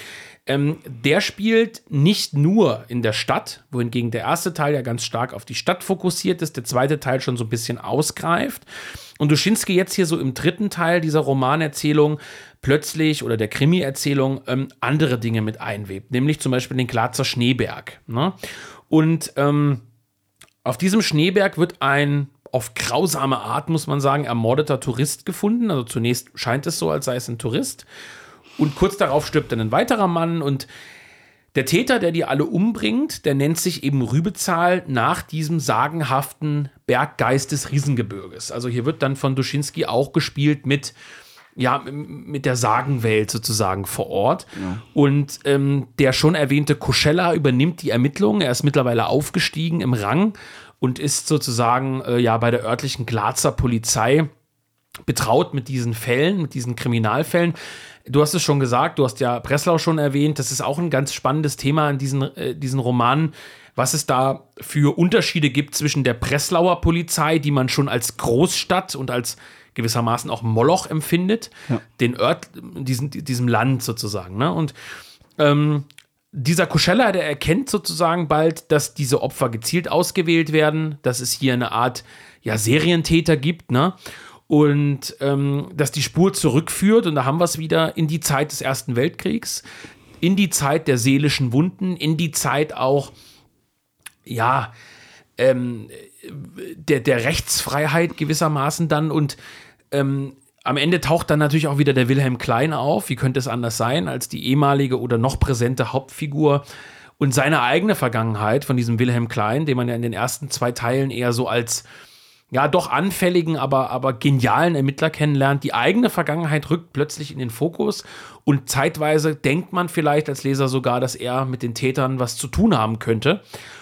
[SPEAKER 1] Ähm, der spielt nicht nur in der Stadt, wohingegen der erste Teil ja ganz stark auf die Stadt fokussiert ist, der zweite Teil schon so ein bisschen ausgreift. Und Duschinski jetzt hier so im dritten Teil dieser Romanerzählung plötzlich oder der Krimi-Erzählung ähm, andere Dinge mit einwebt, nämlich zum Beispiel den Glatzer Schneeberg. Ne? Und ähm, auf diesem Schneeberg wird ein auf grausame Art, muss man sagen, ermordeter Tourist gefunden. Also zunächst scheint es so, als sei es ein Tourist. Und kurz darauf stirbt dann ein weiterer Mann und der Täter, der die alle umbringt, der nennt sich eben Rübezahl nach diesem sagenhaften Berggeist des Riesengebirges. Also hier wird dann von Duschinski auch gespielt mit, ja, mit der Sagenwelt sozusagen vor Ort. Ja. Und ähm, der schon erwähnte Koschella übernimmt die Ermittlungen. Er ist mittlerweile aufgestiegen im Rang und ist sozusagen äh, ja bei der örtlichen Glatzer Polizei betraut mit diesen Fällen, mit diesen Kriminalfällen. Du hast es schon gesagt, du hast ja Breslau schon erwähnt, das ist auch ein ganz spannendes Thema in diesen, äh, diesen Romanen, was es da für Unterschiede gibt zwischen der Breslauer Polizei, die man schon als Großstadt und als gewissermaßen auch Moloch empfindet, ja. den Ort, diesen, diesem Land sozusagen. Ne? Und ähm, dieser Koschella, der erkennt sozusagen bald, dass diese Opfer gezielt ausgewählt werden, dass es hier eine Art ja, Serientäter gibt, ne? Und ähm, dass die Spur zurückführt, und da haben wir es wieder, in die Zeit des Ersten Weltkriegs, in die Zeit der seelischen Wunden, in die Zeit auch, ja, ähm, der, der Rechtsfreiheit gewissermaßen dann. Und ähm, am Ende taucht dann natürlich auch wieder der Wilhelm Klein auf. Wie könnte es anders sein, als die ehemalige oder noch präsente Hauptfigur und seine eigene Vergangenheit von diesem Wilhelm Klein, den man ja in den ersten zwei Teilen eher so als ja, doch anfälligen, aber, aber genialen Ermittler kennenlernt. Die eigene Vergangenheit rückt plötzlich in den Fokus und zeitweise denkt man vielleicht als Leser sogar, dass er mit den Tätern was zu tun haben könnte.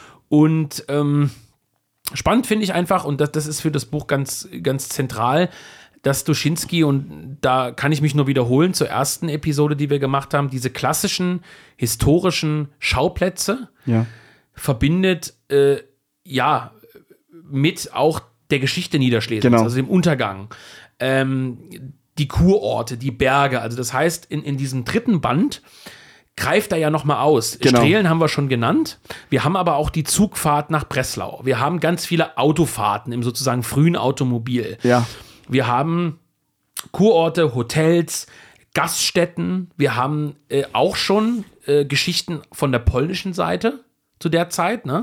[SPEAKER 1] Und ähm, spannend finde ich einfach, und das, das ist für das Buch ganz, ganz zentral, dass Duschinski, und da kann ich mich nur wiederholen, zur ersten Episode, die wir gemacht haben, diese klassischen historischen Schauplätze ja. verbindet, äh, ja, mit auch der Geschichte Niederschlesiens, genau. also dem Untergang, ähm, die Kurorte, die Berge. Also das heißt, in, in diesem dritten Band greift er ja noch mal aus. Genau. Strehlen haben wir schon genannt. Wir haben aber auch die Zugfahrt nach Breslau. Wir haben ganz viele Autofahrten im sozusagen frühen Automobil.
[SPEAKER 2] Ja.
[SPEAKER 1] Wir haben Kurorte, Hotels, Gaststätten. Wir haben äh, auch schon äh, Geschichten von der polnischen Seite zu der Zeit, ne?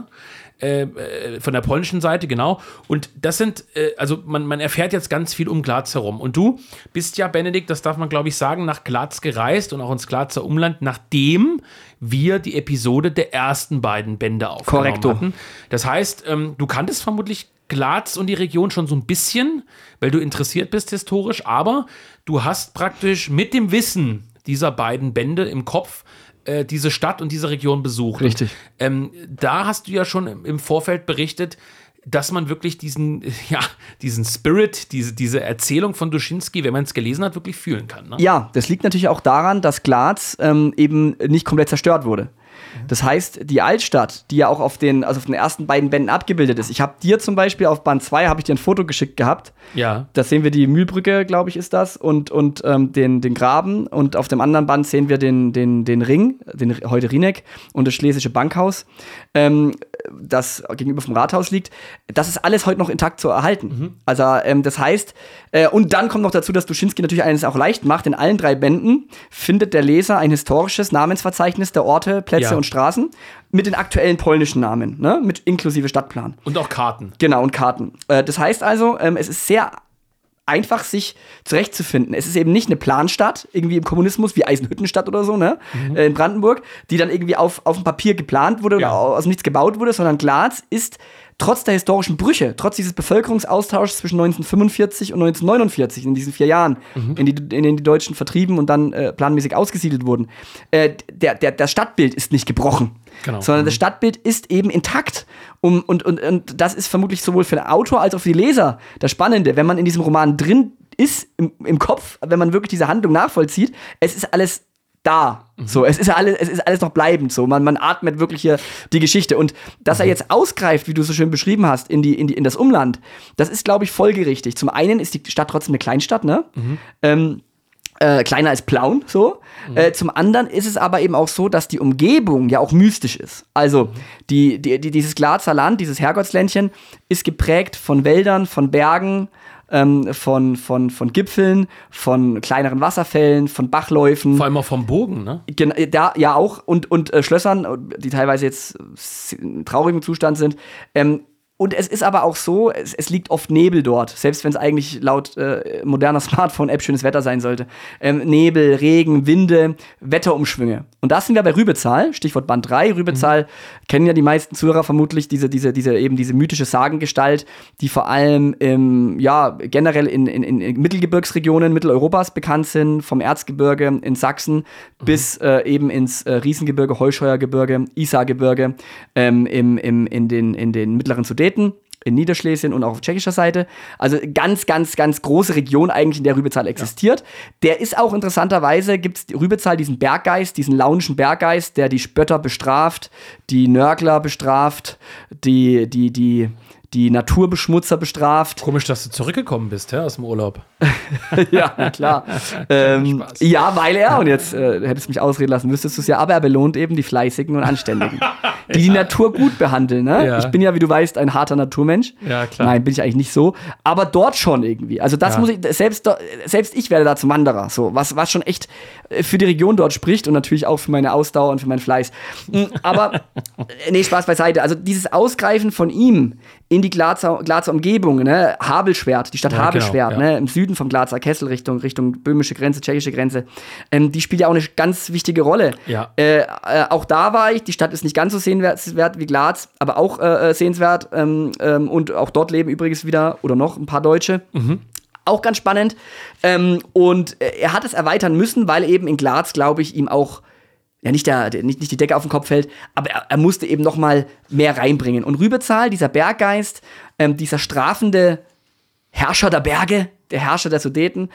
[SPEAKER 1] Äh, von der polnischen Seite, genau. Und das sind, äh, also man, man erfährt jetzt ganz viel um Glatz herum. Und du bist ja, Benedikt, das darf man glaube ich sagen, nach Glatz gereist und auch ins Glatzer Umland, nachdem wir die Episode der ersten beiden Bände aufgenommen
[SPEAKER 2] Korrekto.
[SPEAKER 1] hatten. Das heißt, ähm, du kanntest vermutlich Glatz und die Region schon so ein bisschen, weil du interessiert bist historisch, aber du hast praktisch mit dem Wissen dieser beiden Bände im Kopf diese Stadt und diese Region besucht.
[SPEAKER 2] Richtig.
[SPEAKER 1] Ähm, da hast du ja schon im Vorfeld berichtet, dass man wirklich diesen, ja, diesen Spirit, diese, diese Erzählung von Duschinski, wenn man es gelesen hat, wirklich fühlen kann. Ne?
[SPEAKER 2] Ja, das liegt natürlich auch daran, dass Glatz ähm, eben nicht komplett zerstört wurde. Das heißt, die Altstadt, die ja auch auf den, also auf den ersten beiden Bänden abgebildet ist. Ich habe dir zum Beispiel auf Band zwei habe ich dir ein Foto geschickt gehabt.
[SPEAKER 1] Ja.
[SPEAKER 2] Da sehen wir die Mühlbrücke, glaube ich, ist das, und, und ähm, den, den Graben. Und auf dem anderen Band sehen wir den, den, den Ring, den heute Rieneck und das Schlesische Bankhaus, ähm, das gegenüber vom Rathaus liegt. Das ist alles heute noch intakt zu erhalten. Mhm. Also ähm, das heißt, äh, und dann kommt noch dazu, dass Duschinski natürlich eines auch leicht macht. In allen drei Bänden findet der Leser ein historisches Namensverzeichnis der Orte, Plätze ja. und Straßen mit den aktuellen polnischen Namen, ne? Mit inklusive Stadtplan.
[SPEAKER 1] Und auch Karten.
[SPEAKER 2] Genau, und Karten. Äh, das heißt also, ähm, es ist sehr einfach, sich zurechtzufinden. Es ist eben nicht eine Planstadt, irgendwie im Kommunismus, wie Eisenhüttenstadt oder so, ne? Mhm. Äh, in Brandenburg, die dann irgendwie auf, auf dem Papier geplant wurde ja. oder aus nichts gebaut wurde, sondern Glatz ist trotz der historischen Brüche, trotz dieses Bevölkerungsaustauschs zwischen neunzehnhundertfünfundvierzig und neunzehnhundertneunundvierzig, in diesen vier Jahren, mhm. in, die, in denen die Deutschen vertrieben und dann äh, planmäßig ausgesiedelt wurden, äh, der, der, das Stadtbild ist nicht gebrochen, genau. sondern mhm. das Stadtbild ist eben intakt. Um, und, und, und das ist vermutlich sowohl für den Autor als auch für die Leser das Spannende, wenn man in diesem Roman drin ist, im, im Kopf, wenn man wirklich diese Handlung nachvollzieht, es ist alles da. Mhm. So, es ist alles, es ist alles noch bleibend. So, man, man atmet wirklich hier die Geschichte. Und dass mhm. er jetzt ausgreift, wie du so schön beschrieben hast, in, die, in, die, in das Umland, das ist, glaube ich, folgerichtig. Zum einen ist die Stadt trotzdem eine Kleinstadt, ne? Mhm. Ähm, Äh, kleiner als Plauen, so. Mhm. Äh, zum anderen ist es aber eben auch so, dass die Umgebung ja auch mystisch ist. Also, mhm. die, die, die, dieses Glatzer Land, dieses Herrgottsländchen, ist geprägt von Wäldern, von Bergen, ähm, von, von, von Gipfeln, von kleineren Wasserfällen, von Bachläufen.
[SPEAKER 1] Vor allem auch vom Bogen, ne?
[SPEAKER 2] Gen- da, ja, auch. Und, und äh, Schlössern, die teilweise jetzt in traurigem Zustand sind. Ähm, Und es ist aber auch so, es, es liegt oft Nebel dort, selbst wenn es eigentlich laut äh, moderner Smartphone-App schönes Wetter sein sollte. Ähm, Nebel, Regen, Winde, Wetterumschwünge. Und da sind wir bei Rübezahl, Stichwort Band drei. Rübezahl mhm. kennen ja die meisten Zuhörer vermutlich, diese, diese, diese, eben diese mythische Sagengestalt, die vor allem ähm, ja, generell in, in, in Mittelgebirgsregionen Mitteleuropas bekannt sind, vom Erzgebirge in Sachsen mhm. bis äh, eben ins äh, Riesengebirge, Heuscheuergebirge, Isargebirge, ähm, im, im, in, den, in den mittleren Sudeten, in Niederschlesien und auch auf tschechischer Seite. Also ganz, ganz, ganz große Region eigentlich, in der Rübezahl existiert. Ja. Der ist auch interessanterweise, gibt es Rübezahl diesen Berggeist, diesen launischen Berggeist, der die Spötter bestraft, die Nörgler bestraft, die, die, die, die Naturbeschmutzer bestraft.
[SPEAKER 1] Komisch, dass du zurückgekommen bist, ja, aus dem Urlaub.
[SPEAKER 2] Ja, klar. ähm, ja, weil er, und jetzt äh, hättest du mich ausreden lassen, wüsstest du es ja, aber er belohnt eben die Fleißigen und Anständigen, die die Natur gut behandeln. Ne? Ja. Ich bin ja, wie du weißt, ein harter Naturmensch.
[SPEAKER 1] Ja, klar.
[SPEAKER 2] Nein, bin ich eigentlich nicht so. Aber dort schon irgendwie. Also das ja. muss ich, selbst, selbst ich werde da zum Wanderer. So, was, was schon echt für die Region dort spricht und natürlich auch für meine Ausdauer und für meinen Fleiß. Aber, nee, Spaß beiseite. Also dieses Ausgreifen von ihm in die Glatzer, Glatzer Umgebung, ne? Habelschwert, die Stadt ja, Habelschwert, genau, ja. ne? Im Süden vom Glatzer Kessel Richtung, Richtung böhmische Grenze, tschechische Grenze, ähm, die spielt ja auch eine ganz wichtige Rolle.
[SPEAKER 1] Ja.
[SPEAKER 2] Äh, äh, auch da war ich, die Stadt ist nicht ganz so sehenswert wie Glatz, aber auch äh, sehenswert ähm, ähm, und auch dort leben übrigens wieder oder noch ein paar Deutsche. Mhm. Auch ganz spannend. Ähm, und äh, er hat es erweitern müssen, weil eben in Glatz, glaube ich, ihm auch ja, nicht, der, der, nicht, nicht die Decke auf den Kopf fällt, aber er, er musste eben noch mal mehr reinbringen. Und Rübezahl, dieser Berggeist, ähm, dieser strafende Herrscher der Berge, der Herrscher der Sudeten,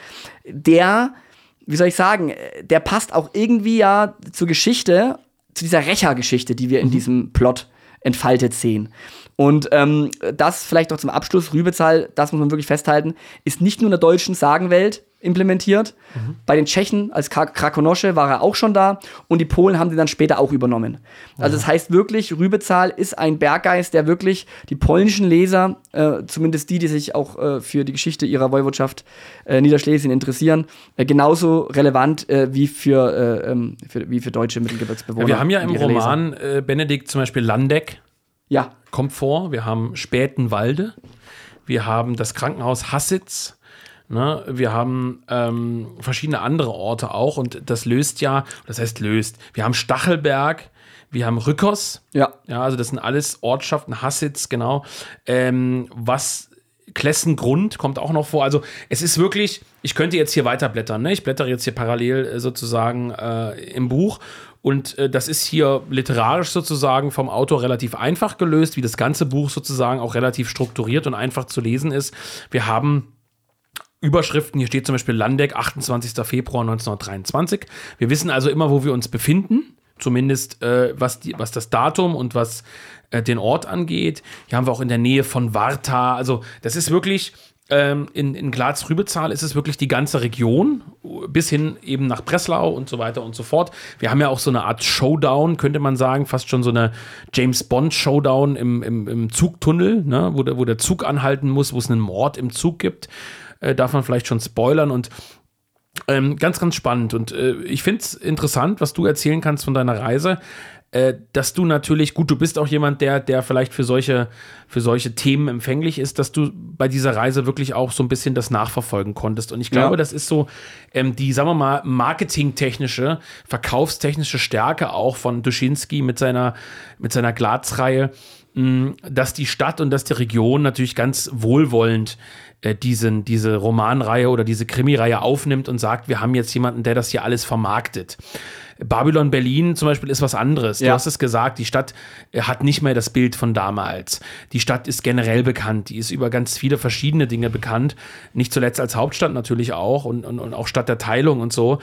[SPEAKER 2] der, wie soll ich sagen, der passt auch irgendwie ja zur Geschichte, zu dieser Rächergeschichte, die wir in mhm. diesem Plot entfaltet sehen. Und ähm, das vielleicht noch zum Abschluss, Rübezahl, das muss man wirklich festhalten, ist nicht nur in der deutschen Sagenwelt implementiert. Mhm. Bei den Tschechen als Krakonosche war er auch schon da und die Polen haben den dann später auch übernommen. Mhm. Also das heißt wirklich, Rübezahl ist ein Berggeist, der wirklich die polnischen Leser, äh, zumindest die, die sich auch äh, für die Geschichte ihrer Woiwodschaft äh, Niederschlesien interessieren, äh, genauso relevant äh, wie, für, äh, für, wie für deutsche Mittelgebirgsbewohner.
[SPEAKER 1] Ja, wir haben ja im Roman äh, Benedikt zum Beispiel Landeck.
[SPEAKER 2] Ja.
[SPEAKER 1] Kommt vor. Wir haben Spätenwalde. Wir haben das Krankenhaus Hassitz. Ne, wir haben ähm, verschiedene andere Orte auch und das löst ja, das heißt löst, wir haben Stachelberg, wir haben Rückers,
[SPEAKER 2] ja,
[SPEAKER 1] ja also das sind alles Ortschaften, Hassitz, genau, ähm, was Klessengrund kommt auch noch vor, also es ist wirklich, ich könnte jetzt hier weiterblättern, ne? Ich blättere jetzt hier parallel äh, sozusagen äh, im Buch und äh, das ist hier literarisch sozusagen vom Autor relativ einfach gelöst, wie das ganze Buch sozusagen auch relativ strukturiert und einfach zu lesen ist. Wir haben Überschriften, hier steht zum Beispiel Landeck, achtundzwanzigster Februar neunzehnhundertdreiundzwanzig. Wir wissen also immer, wo wir uns befinden, zumindest äh, was, die, was das Datum und was äh, den Ort angeht. Hier haben wir auch in der Nähe von Warta, also das ist wirklich, ähm, in, in Glatz-Rübezahl ist es wirklich die ganze Region, bis hin eben nach Breslau und so weiter und so fort. Wir haben ja auch so eine Art Showdown, könnte man sagen, fast schon so eine James-Bond-Showdown im, im, im Zugtunnel, ne? wo, der, wo der Zug anhalten muss, wo es einen Mord im Zug gibt. Äh, darf man vielleicht schon spoilern und ähm, ganz, ganz spannend. Und äh, ich finde es interessant, was du erzählen kannst von deiner Reise, äh, dass du natürlich, gut, du bist auch jemand, der, der vielleicht für solche, für solche Themen empfänglich ist, dass du bei dieser Reise wirklich auch so ein bisschen das nachverfolgen konntest. Und ich glaube, ja. das ist so ähm, die, sagen wir mal, marketingtechnische, verkaufstechnische Stärke auch von Duschinski mit seiner, mit seiner Glatz-Reihe, mh, dass die Stadt und dass die Region natürlich ganz wohlwollend Diesen, diese Romanreihe oder diese Krimireihe aufnimmt und sagt, wir haben jetzt jemanden, der das hier alles vermarktet. Babylon Berlin zum Beispiel ist was anderes. Du ja. hast es gesagt, die Stadt hat nicht mehr das Bild von damals. Die Stadt ist generell bekannt, die ist über ganz viele verschiedene Dinge bekannt. Nicht zuletzt als Hauptstadt natürlich auch und, und, und auch Stadt der Teilung und so.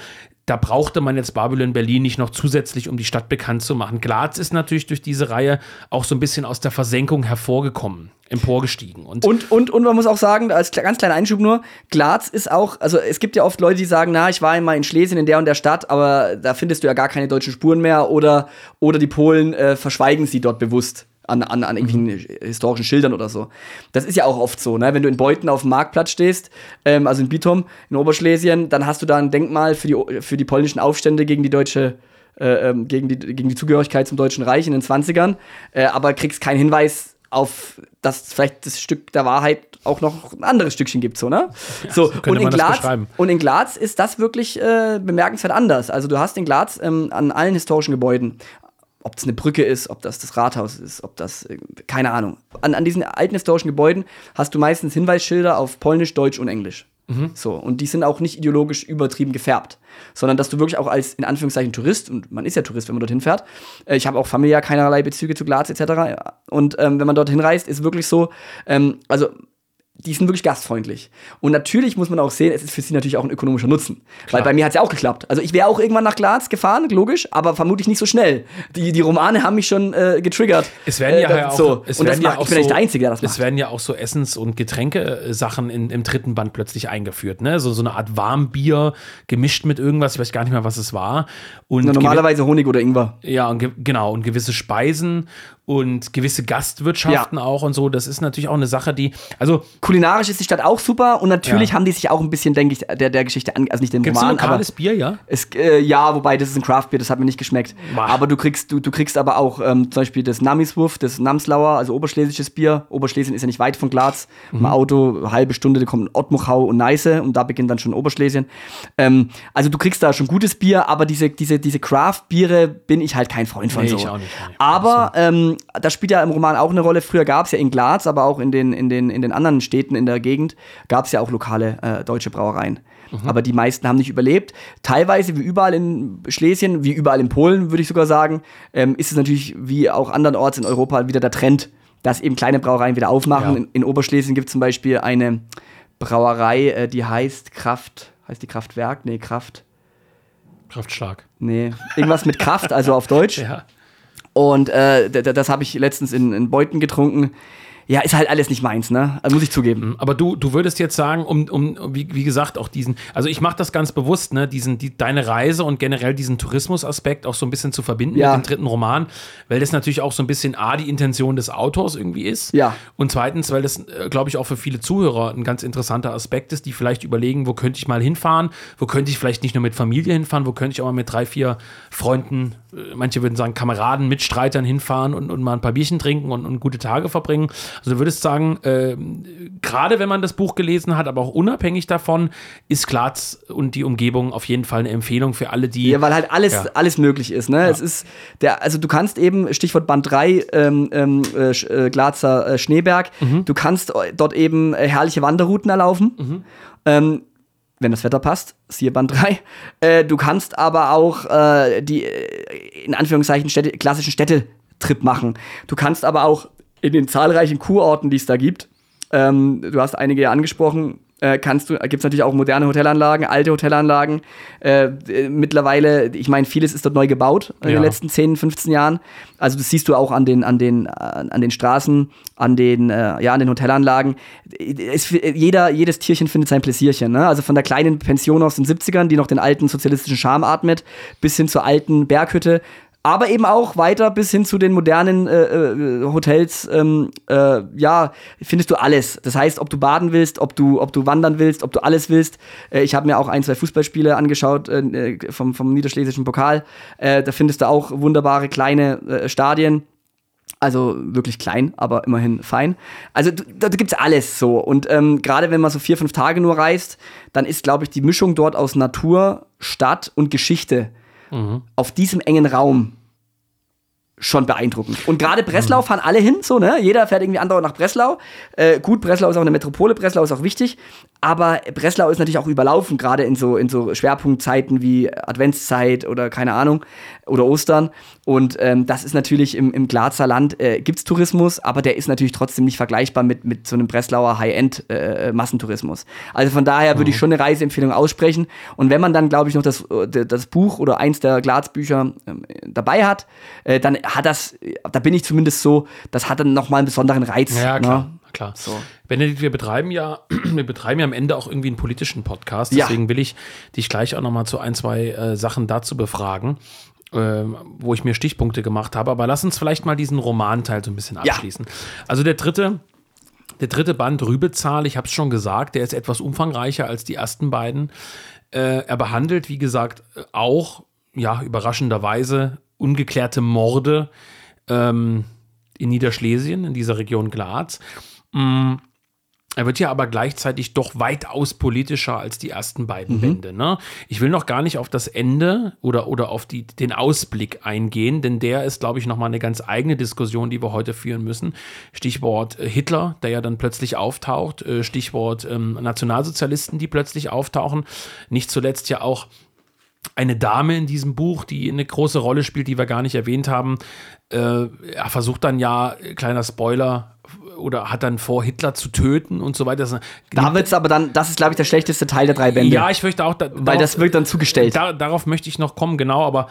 [SPEAKER 1] da brauchte man jetzt Babylon Berlin nicht noch zusätzlich, um die Stadt bekannt zu machen. Glatz ist natürlich durch diese Reihe auch so ein bisschen aus der Versenkung hervorgekommen, emporgestiegen. Und,
[SPEAKER 2] und, und, und man muss auch sagen, als ganz kleiner Einschub nur, Glatz ist auch, also es gibt ja oft Leute, die sagen, na, ich war einmal in Schlesien in der und der Stadt, aber da findest du ja gar keine deutschen Spuren mehr oder, oder die Polen äh, verschweigen sie dort bewusst. An, an, an irgendwelchen mhm. historischen Schildern oder so. Das ist ja auch oft so, ne? Wenn du in Beuthen auf dem Marktplatz stehst, ähm, also in Bytom, in Oberschlesien, dann hast du da ein Denkmal für die, für die polnischen Aufstände gegen die deutsche, äh, gegen, die, gegen die Zugehörigkeit zum Deutschen Reich in den zwanzigern, äh, aber kriegst keinen Hinweis auf, dass vielleicht das Stück der Wahrheit auch noch ein anderes Stückchen gibt, so, ne?
[SPEAKER 1] Ja,
[SPEAKER 2] so,
[SPEAKER 1] so
[SPEAKER 2] und, in Glatz, und in Glatz ist das wirklich äh, bemerkenswert anders. Also du hast in Glatz ähm, an allen historischen Gebäuden, ob das eine Brücke ist, ob das das Rathaus ist, ob das, keine Ahnung. An, an diesen alten historischen Gebäuden hast du meistens Hinweisschilder auf Polnisch, Deutsch und Englisch. Mhm. So, und die sind auch nicht ideologisch übertrieben gefärbt, sondern dass du wirklich auch als, in Anführungszeichen, Tourist, und man ist ja Tourist, wenn man dorthin fährt, äh, ich habe auch familiär keinerlei Bezüge zu Glatz et cetera. Und ähm, wenn man dorthin reist, ist wirklich so, ähm, also die sind wirklich gastfreundlich. Und natürlich muss man auch sehen, es ist für sie natürlich auch ein ökonomischer Nutzen. Klar. Weil bei mir hat es ja auch geklappt. Also ich wäre auch irgendwann nach Glatz gefahren, logisch, aber vermutlich nicht so schnell. Die, die Romane haben mich schon äh, getriggert.
[SPEAKER 1] Es werden ja,
[SPEAKER 2] äh,
[SPEAKER 1] ja auch,
[SPEAKER 2] so.
[SPEAKER 1] es
[SPEAKER 2] und das
[SPEAKER 1] werden ja
[SPEAKER 2] macht,
[SPEAKER 1] auch
[SPEAKER 2] ich bin ja nicht
[SPEAKER 1] so,
[SPEAKER 2] der Einzige, der das macht.
[SPEAKER 1] Es werden ja auch so Essens- und Getränke-Sachen in, im dritten Band plötzlich eingeführt. Ne? So, so eine Art Warmbier gemischt mit irgendwas, ich weiß gar nicht mehr, was es war. Und
[SPEAKER 2] Na, normalerweise Honig oder Ingwer.
[SPEAKER 1] Ja, und ge- genau. Und gewisse Speisen und gewisse Gastwirtschaften ja. auch und so. Das ist natürlich auch eine Sache, die, also
[SPEAKER 2] kulinarisch ist die Stadt auch super und natürlich ja. haben die sich auch ein bisschen, denke ich, der, der Geschichte an, also nicht den
[SPEAKER 1] Gibt's
[SPEAKER 2] Roman,
[SPEAKER 1] ein lokales
[SPEAKER 2] aber
[SPEAKER 1] Bier, ja?
[SPEAKER 2] Es, äh, ja, wobei das ist ein Craftbier, das hat mir nicht geschmeckt. Boah. Aber du kriegst, du, du kriegst aber auch ähm, zum Beispiel das Namiswurf, das Namslauer, also oberschlesisches Bier. Oberschlesien ist ja nicht weit von Glatz. Mhm. Im Auto, eine halbe Stunde, da kommen Ottmuchau und Neiße und da beginnt dann schon Oberschlesien. Ähm, also du kriegst da schon gutes Bier, aber diese, diese, diese Craft-Biere bin ich halt kein Freund von. Nee, so. Ich auch nicht. Nee. Aber ähm, das spielt ja im Roman auch eine Rolle. Früher gab es ja in Glatz, aber auch in den, in den, in den anderen Städten in der Gegend gab es ja auch lokale äh, deutsche Brauereien. Mhm. Aber die meisten haben nicht überlebt. Teilweise, wie überall in Schlesien, wie überall in Polen, würde ich sogar sagen, ähm, ist es natürlich wie auch andernorts in Europa wieder der Trend, dass eben kleine Brauereien wieder aufmachen. Ja. In, in Oberschlesien gibt es zum Beispiel eine Brauerei, äh, die heißt Kraft, heißt die Kraftwerk? Nee, Kraft.
[SPEAKER 1] Kraftschlag.
[SPEAKER 2] Nee, irgendwas mit Kraft, also auf Deutsch.
[SPEAKER 1] Ja.
[SPEAKER 2] Und äh, d- das habe ich letztens in, in Beuthen getrunken. Ja, ist halt alles nicht meins, ne? Also muss ich zugeben.
[SPEAKER 1] Aber du, du würdest jetzt sagen, um, um wie, wie gesagt, auch diesen, also ich mache das ganz bewusst, ne, diesen, die, deine Reise und generell diesen Tourismusaspekt auch so ein bisschen zu verbinden
[SPEAKER 2] ja.
[SPEAKER 1] mit dem dritten Roman, weil das natürlich auch so ein bisschen A, die Intention des Autors irgendwie ist.
[SPEAKER 2] Ja. Und
[SPEAKER 1] zweitens, weil das, glaube ich, auch für viele Zuhörer ein ganz interessanter Aspekt ist, die vielleicht überlegen, wo könnte ich mal hinfahren, wo könnte ich vielleicht nicht nur mit Familie hinfahren, wo könnte ich auch mal mit drei, vier Freunden, manche würden sagen Kameraden, Mitstreitern hinfahren und, und mal ein paar Bierchen trinken und, und gute Tage verbringen. Also du würdest sagen, äh, gerade wenn man das Buch gelesen hat, aber auch unabhängig davon, ist Glatz und die Umgebung auf jeden Fall eine Empfehlung für alle, die...
[SPEAKER 2] Ja, weil halt alles, ja. alles möglich ist, ne? Ja. Es ist, der, also du kannst eben, Stichwort Band drei, ähm, äh, Glatzer äh, Schneeberg, mhm. du kannst dort eben äh, herrliche Wanderrouten erlaufen, mhm. ähm, wenn das Wetter passt, siehe Band drei. Äh, du kannst aber auch äh, die, in Anführungszeichen, Städte, klassischen Städtetrip machen. Du kannst aber auch in den zahlreichen Kurorten, die es da gibt, ähm, du hast einige angesprochen, äh, kannst du, gibt es natürlich auch moderne Hotelanlagen, alte Hotelanlagen. Äh, mittlerweile, ich meine, vieles ist dort neu gebaut in ja. den letzten zehn, fünfzehn Jahren. Also das siehst du auch an den, an den, an den Straßen, an den, äh, ja, an den Hotelanlagen. Es, jeder, jedes Tierchen findet sein Pläsierchen. Ne? Also von der kleinen Pension aus den siebzigern, die noch den alten sozialistischen Charme atmet, bis hin zur alten Berghütte. Aber eben auch weiter bis hin zu den modernen äh, äh, Hotels, ähm, äh, ja, findest du alles. Das heißt, ob du baden willst, ob du, ob du wandern willst, ob du alles willst. Äh, ich habe mir auch ein, zwei Fußballspiele angeschaut äh, vom, vom niederschlesischen Pokal. Äh, da findest du auch wunderbare kleine äh, Stadien. Also wirklich klein, aber immerhin fein. Also da, da gibt's alles so. Und ähm, gerade wenn man so vier, fünf Tage nur reist, dann ist, glaube ich, die Mischung dort aus Natur, Stadt und Geschichte Mhm. auf diesem engen Raum schon beeindruckend. Und gerade Breslau mhm. fahren alle hin, so, ne? Jeder fährt irgendwie andauernd nach Breslau. Äh, gut, Breslau ist auch eine Metropole, Breslau ist auch wichtig. Aber Breslau ist natürlich auch überlaufen, gerade in so, in so Schwerpunktzeiten wie Adventszeit oder keine Ahnung, oder Ostern. Und ähm, das ist natürlich im, im Glatzer Land, äh, gibt es Tourismus, aber der ist natürlich trotzdem nicht vergleichbar mit, mit so einem Breslauer High-End-Massentourismus. Äh, also von daher würde mhm. ich schon eine Reiseempfehlung aussprechen. Und wenn man dann, glaube ich, noch das, das Buch oder eins der Glatz-Bücher äh, dabei hat, äh, dann hat das, da bin ich zumindest so, das hat dann nochmal einen besonderen Reiz.
[SPEAKER 1] Ja, klar.
[SPEAKER 2] Ne?
[SPEAKER 1] Klar. So. Benedikt, wir betreiben ja, wir betreiben ja am Ende auch irgendwie einen politischen Podcast. Deswegen ja. will ich dich gleich auch noch mal zu ein, zwei äh, Sachen dazu befragen, äh, wo ich mir Stichpunkte gemacht habe. Aber lass uns vielleicht mal diesen Romanteil so ein bisschen abschließen. Ja. Also der dritte, der dritte Band, Rübezahl, ich habe es schon gesagt, der ist etwas umfangreicher als die ersten beiden. Äh, er behandelt, wie gesagt, auch, ja, überraschenderweise ungeklärte Morde ähm, in Niederschlesien, in dieser Region Glatz. Er wird ja aber gleichzeitig doch weitaus politischer als die ersten beiden mhm. Bände. Ne? Ich will noch gar nicht auf das Ende oder, oder auf die, den Ausblick eingehen, denn der ist, glaube ich, nochmal eine ganz eigene Diskussion, die wir heute führen müssen. Stichwort Hitler, der ja dann plötzlich auftaucht. Stichwort ähm, Nationalsozialisten, die plötzlich auftauchen. Nicht zuletzt ja auch eine Dame in diesem Buch, die eine große Rolle spielt, die wir gar nicht erwähnt haben. Äh, er versucht dann ja, kleiner Spoiler, oder hat dann vor, Hitler zu töten und so weiter.
[SPEAKER 2] Da wird's aber dann, das ist, glaube ich, der schlechteste Teil der drei Bände.
[SPEAKER 1] Ja, ich möchte auch... Da,
[SPEAKER 2] weil
[SPEAKER 1] darauf,
[SPEAKER 2] das wird dann zugestellt.
[SPEAKER 1] Da, darauf möchte ich noch kommen, genau, aber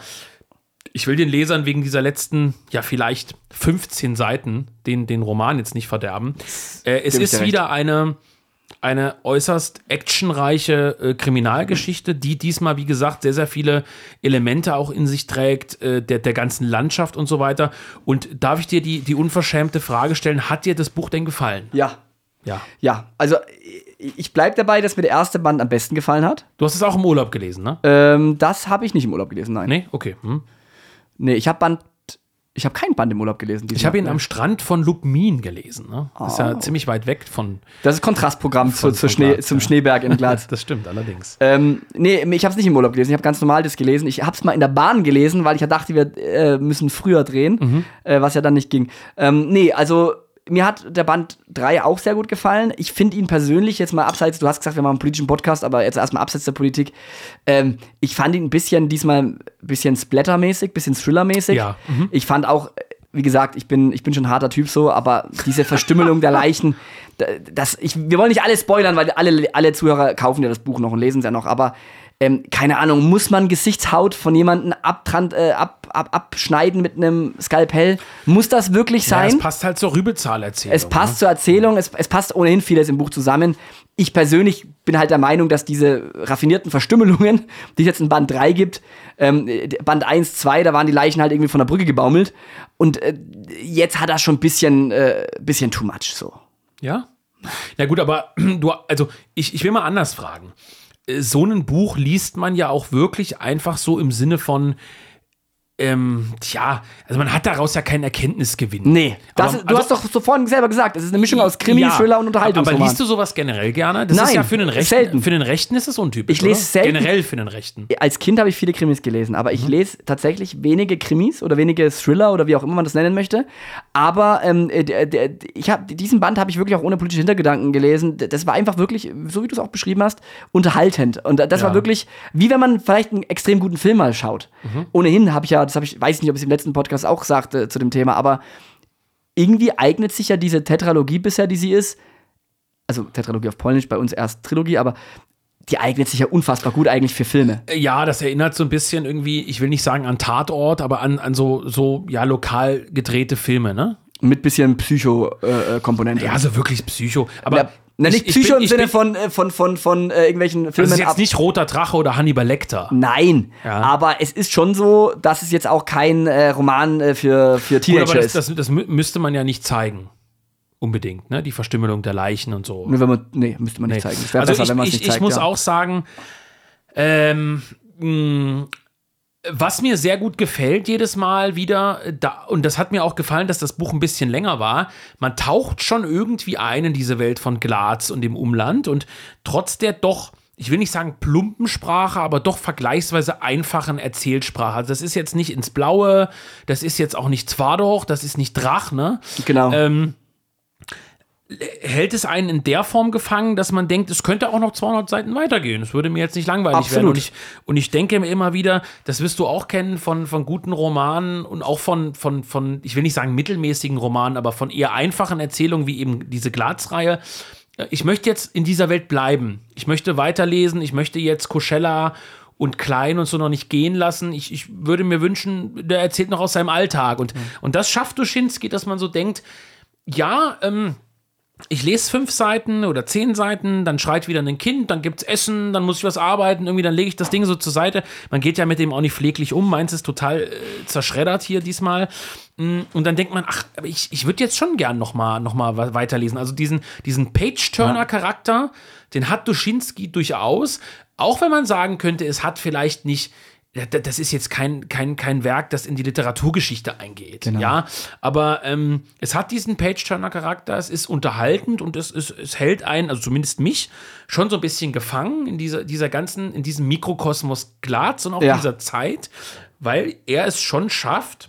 [SPEAKER 1] ich will den Lesern wegen dieser letzten, ja, vielleicht fünfzehn Seiten den, den Roman jetzt nicht verderben. Äh, es ist wieder eine... Eine äußerst actionreiche äh, Kriminalgeschichte, die diesmal, wie gesagt, sehr, sehr viele Elemente auch in sich trägt, äh, der, der ganzen Landschaft und so weiter. Und darf ich dir die, die unverschämte Frage stellen, hat dir das Buch denn gefallen?
[SPEAKER 2] Ja.
[SPEAKER 1] Ja.
[SPEAKER 2] Ja, also ich bleib dabei, dass mir der erste Band am besten gefallen hat.
[SPEAKER 1] Du hast es auch im Urlaub gelesen, ne?
[SPEAKER 2] Ähm, das habe ich nicht im Urlaub gelesen, nein.
[SPEAKER 1] Nee? Okay. Hm.
[SPEAKER 2] Nee, ich habe Band Ich habe keinen Band im Urlaub gelesen.
[SPEAKER 1] Ich habe ihn am Strand von Lubmin gelesen. Ne? Das ist ja oh. ziemlich weit weg von.
[SPEAKER 2] Das ist Kontrastprogramm
[SPEAKER 1] von,
[SPEAKER 2] zu, zu
[SPEAKER 1] von
[SPEAKER 2] Schnee,
[SPEAKER 1] Glatz,
[SPEAKER 2] zum
[SPEAKER 1] ja.
[SPEAKER 2] Schneeberg in Glatz.
[SPEAKER 1] Das stimmt allerdings.
[SPEAKER 2] Ähm, nee, ich habe es nicht im Urlaub gelesen. Ich habe ganz normal das gelesen. Ich habe es mal in der Bahn gelesen, weil ich ja dachte, wir äh, müssen früher drehen, mhm. äh, was ja dann nicht ging. Ähm, nee, also mir hat der Band drei auch sehr gut gefallen. Ich finde ihn persönlich jetzt mal abseits, du hast gesagt, wir machen einen politischen Podcast, aber jetzt erstmal abseits der Politik. Ähm, ich fand ihn ein bisschen, diesmal ein bisschen Splattermäßig, ein bisschen Thrillermäßig.
[SPEAKER 1] Ja. Mhm.
[SPEAKER 2] Ich fand auch, wie gesagt, ich bin, ich bin schon ein harter Typ so, aber diese Verstümmelung der Leichen, das, ich, wir wollen nicht alles spoilern, weil alle, alle Zuhörer kaufen ja das Buch noch und lesen es ja noch, aber ähm, keine Ahnung, muss man Gesichtshaut von jemandem abtrant, äh, ab, ab, abschneiden mit einem Skalpell? Muss das wirklich sein?
[SPEAKER 1] Ja, es passt halt zur Rübezahl-Erzählung.
[SPEAKER 2] Es passt
[SPEAKER 1] ne?
[SPEAKER 2] zur Erzählung, es, es passt ohnehin vieles im Buch zusammen. Ich persönlich bin halt der Meinung, dass diese raffinierten Verstümmelungen, die es jetzt in Band drei gibt, ähm, Band eins, zwei, da waren die Leichen halt irgendwie von der Brücke gebaumelt. Und äh, jetzt hat er schon ein bisschen, äh, bisschen too much so.
[SPEAKER 1] Ja? Ja gut, aber du, also ich, ich will mal anders fragen. So ein Buch liest man ja auch wirklich einfach so im Sinne von, ähm, tja, also man hat daraus ja keinen Erkenntnisgewinn.
[SPEAKER 2] Nee, das,
[SPEAKER 1] aber,
[SPEAKER 2] du
[SPEAKER 1] also,
[SPEAKER 2] hast doch so vorhin selber gesagt, es ist eine Mischung aus Krimi,
[SPEAKER 1] ja,
[SPEAKER 2] Thriller und Unterhaltungsroman.
[SPEAKER 1] Aber liest du sowas generell gerne? Das
[SPEAKER 2] Nein,
[SPEAKER 1] ist ja für den Rechten,
[SPEAKER 2] selten.
[SPEAKER 1] Für den Rechten ist es untypisch,
[SPEAKER 2] Ich lese selten.
[SPEAKER 1] Generell für den Rechten.
[SPEAKER 2] Als Kind habe ich viele Krimis gelesen, aber ich
[SPEAKER 1] mhm. lese
[SPEAKER 2] tatsächlich wenige Krimis oder wenige Thriller oder wie auch immer man das nennen möchte. Aber ähm, d- d- ich hab, diesen Band habe ich wirklich auch ohne politische Hintergedanken gelesen. Das war einfach wirklich, so wie du es auch beschrieben hast, unterhaltend. Und das ja. war wirklich, wie wenn man vielleicht einen extrem guten Film mal schaut. Mhm. Ohnehin habe ich ja, das habe ich, weiß nicht, ob ich es im letzten Podcast auch sagte zu dem Thema, aber irgendwie eignet sich ja diese Tetralogie bisher, die sie ist, also Tetralogie auf Polnisch, bei uns erst Trilogie, aber die eignet sich ja unfassbar gut eigentlich für Filme.
[SPEAKER 1] Ja, das erinnert so ein bisschen irgendwie, ich will nicht sagen an Tatort, aber an, an so, so ja, lokal gedrehte Filme, ne?
[SPEAKER 2] Mit bisschen Psycho-Komponente. Äh,
[SPEAKER 1] ja, so wirklich Psycho. Aber
[SPEAKER 2] ja, na, nicht
[SPEAKER 1] ich,
[SPEAKER 2] Psycho
[SPEAKER 1] ich bin,
[SPEAKER 2] im Sinne
[SPEAKER 1] bin,
[SPEAKER 2] von, äh, von, von, von äh, irgendwelchen Filmen.
[SPEAKER 1] Das ist jetzt nicht Roter Drache oder Hannibal Lecter.
[SPEAKER 2] Nein,
[SPEAKER 1] ja.
[SPEAKER 2] aber es ist schon so, dass es jetzt auch kein äh, Roman äh, für, für Teenager
[SPEAKER 1] Gut, aber das,
[SPEAKER 2] ist.
[SPEAKER 1] Das, das müsste man ja nicht zeigen. Unbedingt, ne? Die Verstümmelung der Leichen und so.
[SPEAKER 2] Nee, wenn man, nee müsste man nicht nee. zeigen. Es wäre
[SPEAKER 1] also
[SPEAKER 2] besser,
[SPEAKER 1] ich,
[SPEAKER 2] wenn man es
[SPEAKER 1] ich,
[SPEAKER 2] nicht zeigt.
[SPEAKER 1] Ich muss
[SPEAKER 2] ja.
[SPEAKER 1] auch sagen, ähm, mh, was mir sehr gut gefällt jedes Mal wieder, da, und das hat mir auch gefallen, dass das Buch ein bisschen länger war, man taucht schon irgendwie ein in diese Welt von Glatz und dem Umland und trotz der doch, ich will nicht sagen plumpen Sprache, aber doch vergleichsweise einfachen Erzählsprache. Also das ist jetzt nicht ins Blaue, das ist jetzt auch nicht Zwardoch, das ist nicht Drach, ne?
[SPEAKER 2] Genau.
[SPEAKER 1] Ähm, hält es einen in der Form gefangen, dass man denkt, es könnte auch noch zweihundert Seiten weitergehen. Es würde mir jetzt nicht langweilig
[SPEAKER 2] Absolut.
[SPEAKER 1] werden. Und ich, und ich denke mir immer wieder, das wirst du auch kennen von, von guten Romanen und auch von, von, von, ich will nicht sagen mittelmäßigen Romanen, aber von eher einfachen Erzählungen wie eben diese Glatz-Reihe. Ich möchte jetzt in dieser Welt bleiben. Ich möchte weiterlesen. Ich möchte jetzt Koschella und Klein und so noch nicht gehen lassen. Ich, ich würde mir wünschen, der erzählt noch aus seinem Alltag. Und, mhm. und das schafft Duschinski, dass man so denkt, ja, ähm, ich lese fünf Seiten oder zehn Seiten, dann schreit wieder ein Kind, dann gibt's Essen, dann muss ich was arbeiten, irgendwie dann lege ich das Ding so zur Seite. Man geht ja mit dem auch nicht pfleglich um, meins ist total äh, zerschreddert hier diesmal. Und dann denkt man, ach, aber ich, ich würde jetzt schon gern noch mal, noch mal weiterlesen. Also diesen, diesen Page-Turner-Charakter, den hat Duschinski durchaus, auch wenn man sagen könnte, es hat vielleicht nicht das ist jetzt kein, kein, kein Werk, das in die Literaturgeschichte eingeht. Genau. Ja, aber ähm, es hat diesen Page-Turner-Charakter, es ist unterhaltend und es, es, es hält einen, also zumindest mich, schon so ein bisschen gefangen in dieser, dieser ganzen, in diesem Mikrokosmos Glatz und auch ja. dieser Zeit, weil er es schon schafft.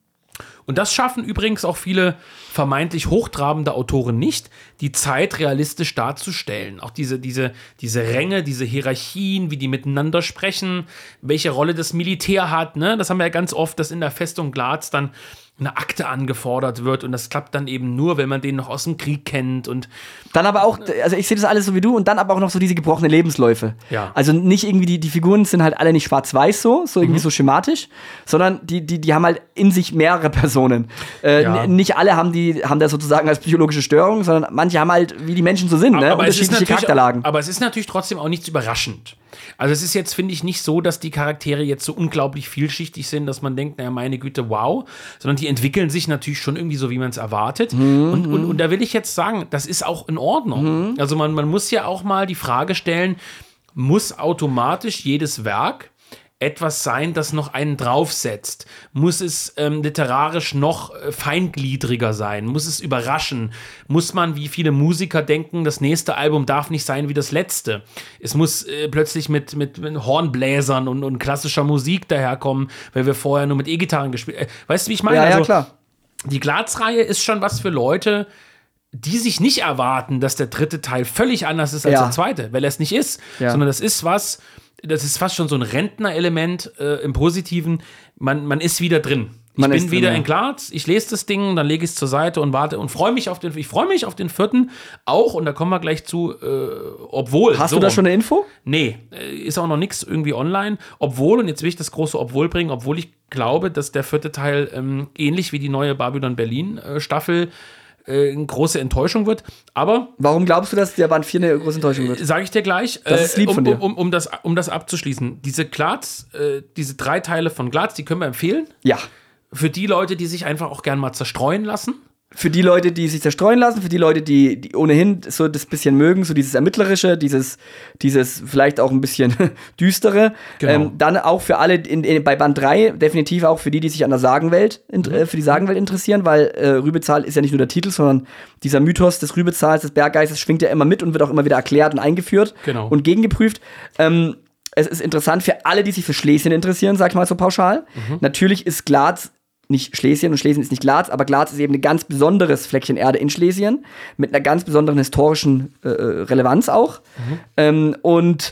[SPEAKER 1] Und das schaffen übrigens auch viele vermeintlich hochtrabende Autoren nicht, die Zeit realistisch darzustellen. Auch diese, diese, diese Ränge, diese Hierarchien, wie die miteinander sprechen, welche Rolle das Militär hat. Ne? Das haben wir ja ganz oft, dass in der Festung Glatz dann eine Akte angefordert wird und das klappt dann eben nur, wenn man den noch aus dem Krieg kennt und
[SPEAKER 2] dann aber auch, also ich sehe das alles so wie du und dann aber auch noch so diese gebrochene Lebensläufe.
[SPEAKER 1] Ja.
[SPEAKER 2] Also nicht irgendwie, die, die Figuren sind halt alle nicht schwarz-weiß so, so irgendwie mhm. so schematisch, sondern die, die, die haben halt in sich mehrere Personen. Äh, ja. n- nicht alle haben die, haben das sozusagen als psychologische Störung, sondern manche haben halt, wie die Menschen so sind, ne?
[SPEAKER 1] Aber
[SPEAKER 2] unterschiedliche Charakterlagen.
[SPEAKER 1] Aber es ist natürlich trotzdem auch nichts überraschend. Also es ist jetzt, finde ich, nicht so, dass die Charaktere jetzt so unglaublich vielschichtig sind, dass man denkt, naja, meine Güte, wow, sondern die entwickeln sich natürlich schon irgendwie so, wie man es erwartet. Mhm. Und, und, und da will ich jetzt sagen, das ist auch in Ordnung. Mhm. Also man, man muss ja auch mal die Frage stellen, muss automatisch jedes Werk etwas sein, das noch einen draufsetzt? Muss es ähm, literarisch noch äh, feingliedriger sein? Muss es überraschen? Muss man, wie viele Musiker denken, das nächste Album darf nicht sein wie das letzte? Es muss äh, plötzlich mit, mit, mit Hornbläsern und, und klassischer Musik daherkommen, weil wir vorher nur mit E-Gitarren gespielt haben. Äh, weißt du, wie ich meine?
[SPEAKER 2] Ja, ja,
[SPEAKER 1] also,
[SPEAKER 2] klar.
[SPEAKER 1] Die Glatz-Reihe ist schon was für Leute, die sich nicht erwarten, dass der dritte Teil völlig anders ist als
[SPEAKER 2] ja.
[SPEAKER 1] der zweite, weil er es nicht ist, ja. sondern das ist was, das ist fast schon so ein Rentner-Element äh, im Positiven. Man, man ist wieder drin. Ich
[SPEAKER 2] man
[SPEAKER 1] bin
[SPEAKER 2] drin,
[SPEAKER 1] wieder
[SPEAKER 2] ja.
[SPEAKER 1] in Glatz, ich lese das Ding, dann lege ich es zur Seite und warte und freue mich auf den, ich freue mich auf den vierten auch, und da kommen wir gleich zu, äh, obwohl.
[SPEAKER 2] Hast
[SPEAKER 1] so,
[SPEAKER 2] du da schon eine Info?
[SPEAKER 1] Nee, ist auch noch nichts irgendwie online. Obwohl, und jetzt will ich das große Obwohl bringen, obwohl ich glaube, dass der vierte Teil ähm, ähnlich wie die neue Babylon Berlin äh, Staffel eine große Enttäuschung wird, aber...
[SPEAKER 2] Warum glaubst du, dass der Band vier eine große Enttäuschung wird?
[SPEAKER 1] Sage ich dir gleich.
[SPEAKER 2] Das ist lieb
[SPEAKER 1] um,
[SPEAKER 2] von dir.
[SPEAKER 1] Um, um, um, das, um das abzuschließen. Diese Glatz, äh, diese drei Teile von Glatz, die können wir empfehlen.
[SPEAKER 2] Ja.
[SPEAKER 1] Für die Leute, die sich einfach auch gerne mal zerstreuen lassen.
[SPEAKER 2] Für die Leute, die sich zerstreuen lassen, für die Leute, die, die ohnehin so das bisschen mögen, so dieses Ermittlerische, dieses, dieses vielleicht auch ein bisschen düstere.
[SPEAKER 1] Genau.
[SPEAKER 2] Ähm, dann auch für alle in, in, bei Band drei, definitiv auch für die, die sich an der Sagenwelt, in, mhm. äh, für die Sagenwelt interessieren, weil äh, Rübezahl ist ja nicht nur der Titel, sondern dieser Mythos des Rübezahls, des Berggeistes, schwingt ja immer mit und wird auch immer wieder erklärt und eingeführt
[SPEAKER 1] genau.
[SPEAKER 2] und gegengeprüft. Ähm, es ist interessant für alle, die sich für Schlesien interessieren, sag ich mal so pauschal. Mhm. Natürlich ist Glatz nicht Schlesien und Schlesien ist nicht Glatz, aber Glatz ist eben ein ganz besonderes Fleckchen Erde in Schlesien mit einer ganz besonderen historischen äh, Relevanz auch. Mhm. Ähm, und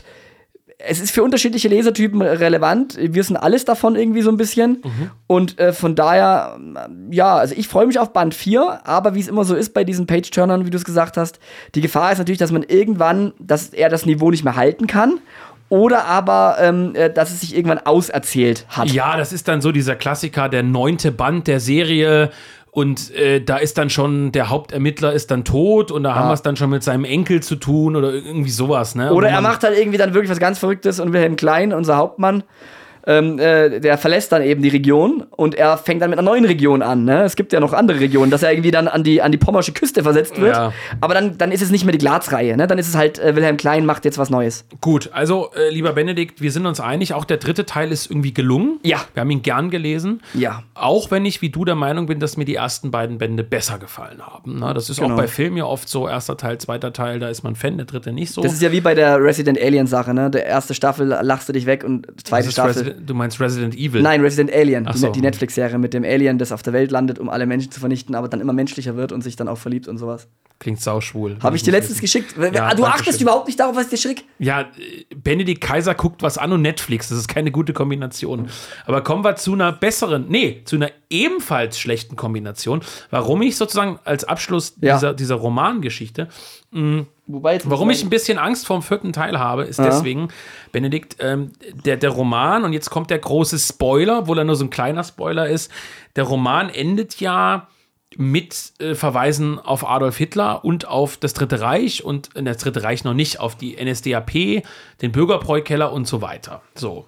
[SPEAKER 2] es ist für unterschiedliche Lesertypen relevant. Wir wissen alles davon irgendwie so ein bisschen. Mhm. Und äh, von daher, ja, also ich freue mich auf Band vier, aber wie es immer so ist bei diesen Page-Turnern, wie du es gesagt hast, die Gefahr ist natürlich, dass man irgendwann, dass er das Niveau nicht mehr halten kann. Oder aber, ähm, dass es sich irgendwann auserzählt hat.
[SPEAKER 1] Ja, das ist dann so dieser Klassiker, der neunte Band der Serie. Und äh, da ist dann schon, der Hauptermittler ist dann tot und da ja. haben wir es dann schon mit seinem Enkel zu tun oder irgendwie sowas. Ne?
[SPEAKER 2] Oder er macht halt irgendwie dann wirklich was ganz Verrücktes und Wilhelm Klein, unser Hauptmann, Ähm, äh, der verlässt dann eben die Region und er fängt dann mit einer neuen Region an. Ne? Es gibt ja noch andere Regionen, dass er irgendwie dann an die, an die pommersche Küste versetzt wird. Ja. Aber dann, dann ist es nicht mehr die Glatz-Reihe. Ne? Dann ist es halt, äh, Wilhelm Klein macht jetzt was Neues.
[SPEAKER 1] Gut, also äh, lieber Benedikt, wir sind uns einig, auch der dritte Teil ist irgendwie gelungen.
[SPEAKER 2] Ja.
[SPEAKER 1] Wir haben ihn gern gelesen.
[SPEAKER 2] Ja.
[SPEAKER 1] Auch wenn ich wie du der Meinung bin, dass mir die ersten beiden Bände besser gefallen haben. Na, das ist genau. auch bei Filmen ja oft so, erster Teil, zweiter Teil, da ist man Fan, der dritte nicht so.
[SPEAKER 2] Das ist ja wie bei der Resident Alien-Sache. Ne? Der erste Staffel lachst du dich weg und zweite Staffel...
[SPEAKER 1] Resi- du meinst Resident Evil?
[SPEAKER 2] Nein, Resident Alien,
[SPEAKER 1] so.
[SPEAKER 2] die, die Netflix-Serie mit dem Alien, das auf der Welt landet, um alle Menschen zu vernichten, aber dann immer menschlicher wird und sich dann auch verliebt und sowas.
[SPEAKER 1] Klingt sauschwul.
[SPEAKER 2] Habe ich dir letztens geschickt.
[SPEAKER 1] Ja,
[SPEAKER 2] du achtest überhaupt nicht darauf, was ich dir schicke?
[SPEAKER 1] Ja, Benedikt Kaiser guckt was an und Netflix. Das ist keine gute Kombination. Aber kommen wir zu einer besseren, nee, zu einer ebenfalls schlechten Kombination. Warum ich sozusagen als Abschluss
[SPEAKER 2] Ja.
[SPEAKER 1] dieser, dieser Romangeschichte, mh,
[SPEAKER 2] Wobei jetzt
[SPEAKER 1] warum ich ein bisschen Angst vor dem vierten Teil habe, ist
[SPEAKER 2] Ja.
[SPEAKER 1] deswegen, Benedikt, ähm, der, der Roman, und jetzt kommt der große Spoiler, obwohl er nur so ein kleiner Spoiler ist, der Roman endet ja mit äh, Verweisen auf Adolf Hitler und auf das Dritte Reich und äh, das Dritte Reich noch nicht, auf die N S D A P, den Bürgerbräukeller und so weiter. So.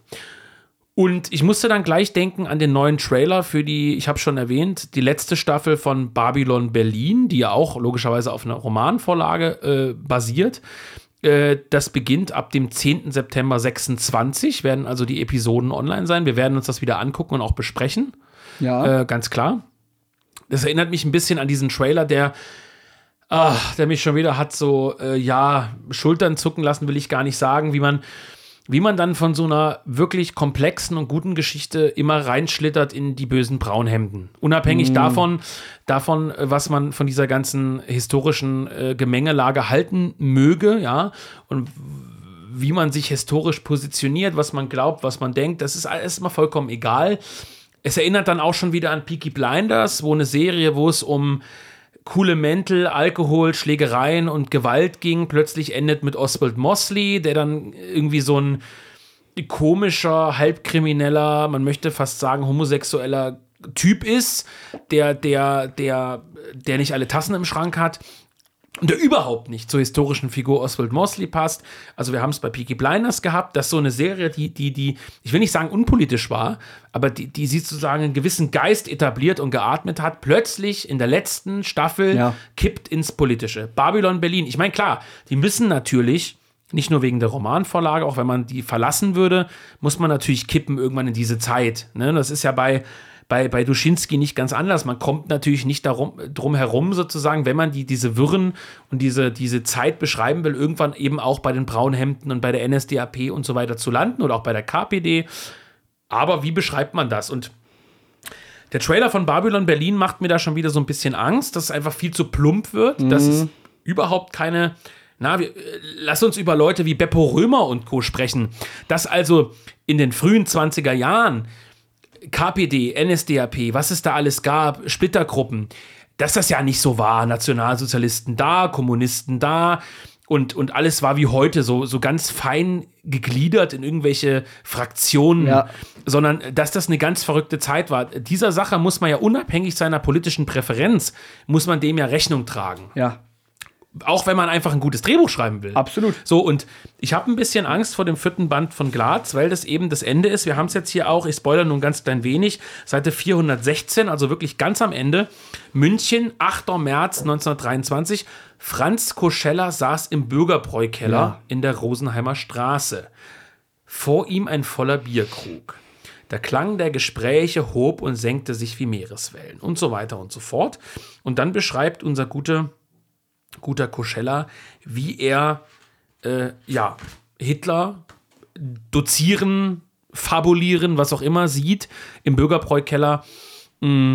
[SPEAKER 1] Und ich musste dann gleich denken an den neuen Trailer für die, ich habe schon erwähnt, die letzte Staffel von Babylon Berlin, die ja auch logischerweise auf einer Romanvorlage äh, basiert. Äh, das beginnt ab dem zehnten September sechsundzwanzig, werden also die Episoden online sein. Wir werden uns das wieder angucken und auch besprechen.
[SPEAKER 2] Ja.
[SPEAKER 1] Äh, ganz klar. Das erinnert mich ein bisschen an diesen Trailer, der, ach, der mich schon wieder hat so, äh, ja, Schultern zucken lassen, will ich gar nicht sagen, wie man, wie man dann von so einer wirklich komplexen und guten Geschichte immer reinschlittert in die bösen Braunhemden. Unabhängig mm. davon, davon, was man von dieser ganzen historischen äh, Gemengelage halten möge, ja, und wie man sich historisch positioniert, was man glaubt, was man denkt, das ist alles mal vollkommen egal. Es erinnert dann auch schon wieder an Peaky Blinders, wo eine Serie, wo es um coole Mäntel, Alkohol, Schlägereien und Gewalt ging, plötzlich endet mit Oswald Mosley, der dann irgendwie so ein komischer, halbkrimineller, man möchte fast sagen homosexueller Typ ist, der, der, der, der nicht alle Tassen im Schrank hat. Und der überhaupt nicht zur historischen Figur Oswald Mosley passt. Also wir haben es bei Peaky Blinders gehabt, dass so eine Serie, die, die, die, ich will nicht sagen unpolitisch war, aber die, die sie sozusagen einen gewissen Geist etabliert und geatmet hat, plötzlich in der letzten Staffel
[SPEAKER 2] ja.
[SPEAKER 1] kippt ins Politische. Babylon Berlin, ich meine, klar, die müssen natürlich, nicht nur wegen der Romanvorlage, auch wenn man die verlassen würde, muss man natürlich kippen irgendwann in diese Zeit. Ne? Das ist ja bei Bei, bei Duschinski nicht ganz anders. Man kommt natürlich nicht darum, drum herum, sozusagen, wenn man die, diese Wirren und diese, diese Zeit beschreiben will, irgendwann eben auch bei den Braunhemden und bei der N S D A P und so weiter zu landen oder auch bei der K P D. Aber wie beschreibt man das? Und der Trailer von Babylon Berlin macht mir da schon wieder so ein bisschen Angst, dass es einfach viel zu plump wird, mhm. dass es überhaupt keine... Na, wir, lass uns über Leute wie Beppo Römer und Co. sprechen. Dass also in den frühen zwanziger Jahren K P D, N S D A P, was es da alles gab, Splittergruppen, dass das ja nicht so war. Nationalsozialisten da, Kommunisten da und, und alles war wie heute, so, so ganz fein gegliedert in irgendwelche Fraktionen,
[SPEAKER 2] ja.
[SPEAKER 1] sondern dass das eine ganz verrückte Zeit war. Dieser Sache muss man ja unabhängig seiner politischen Präferenz, muss man dem ja Rechnung tragen.
[SPEAKER 2] Ja.
[SPEAKER 1] Auch wenn man einfach ein gutes Drehbuch schreiben will.
[SPEAKER 2] Absolut.
[SPEAKER 1] So, und ich habe ein bisschen Angst vor dem vierten Band von Glatz, weil das eben das Ende ist. Wir haben es jetzt hier auch, ich spoilere nur ein ganz klein wenig, Seite vierhundertsechzehn, also wirklich ganz am Ende. München, achter März neunzehnhundertdreiundzwanzig. Franz Koscheller saß im Bürgerbräukeller ja. in der Rosenheimer Straße. Vor ihm ein voller Bierkrug. Der Klang der Gespräche hob und senkte sich wie Meereswellen und so weiter und so fort. Und dann beschreibt unser guter guter Koscheller, wie er äh, ja, Hitler dozieren, fabulieren, was auch immer sieht im Bürgerbräukeller. Mm,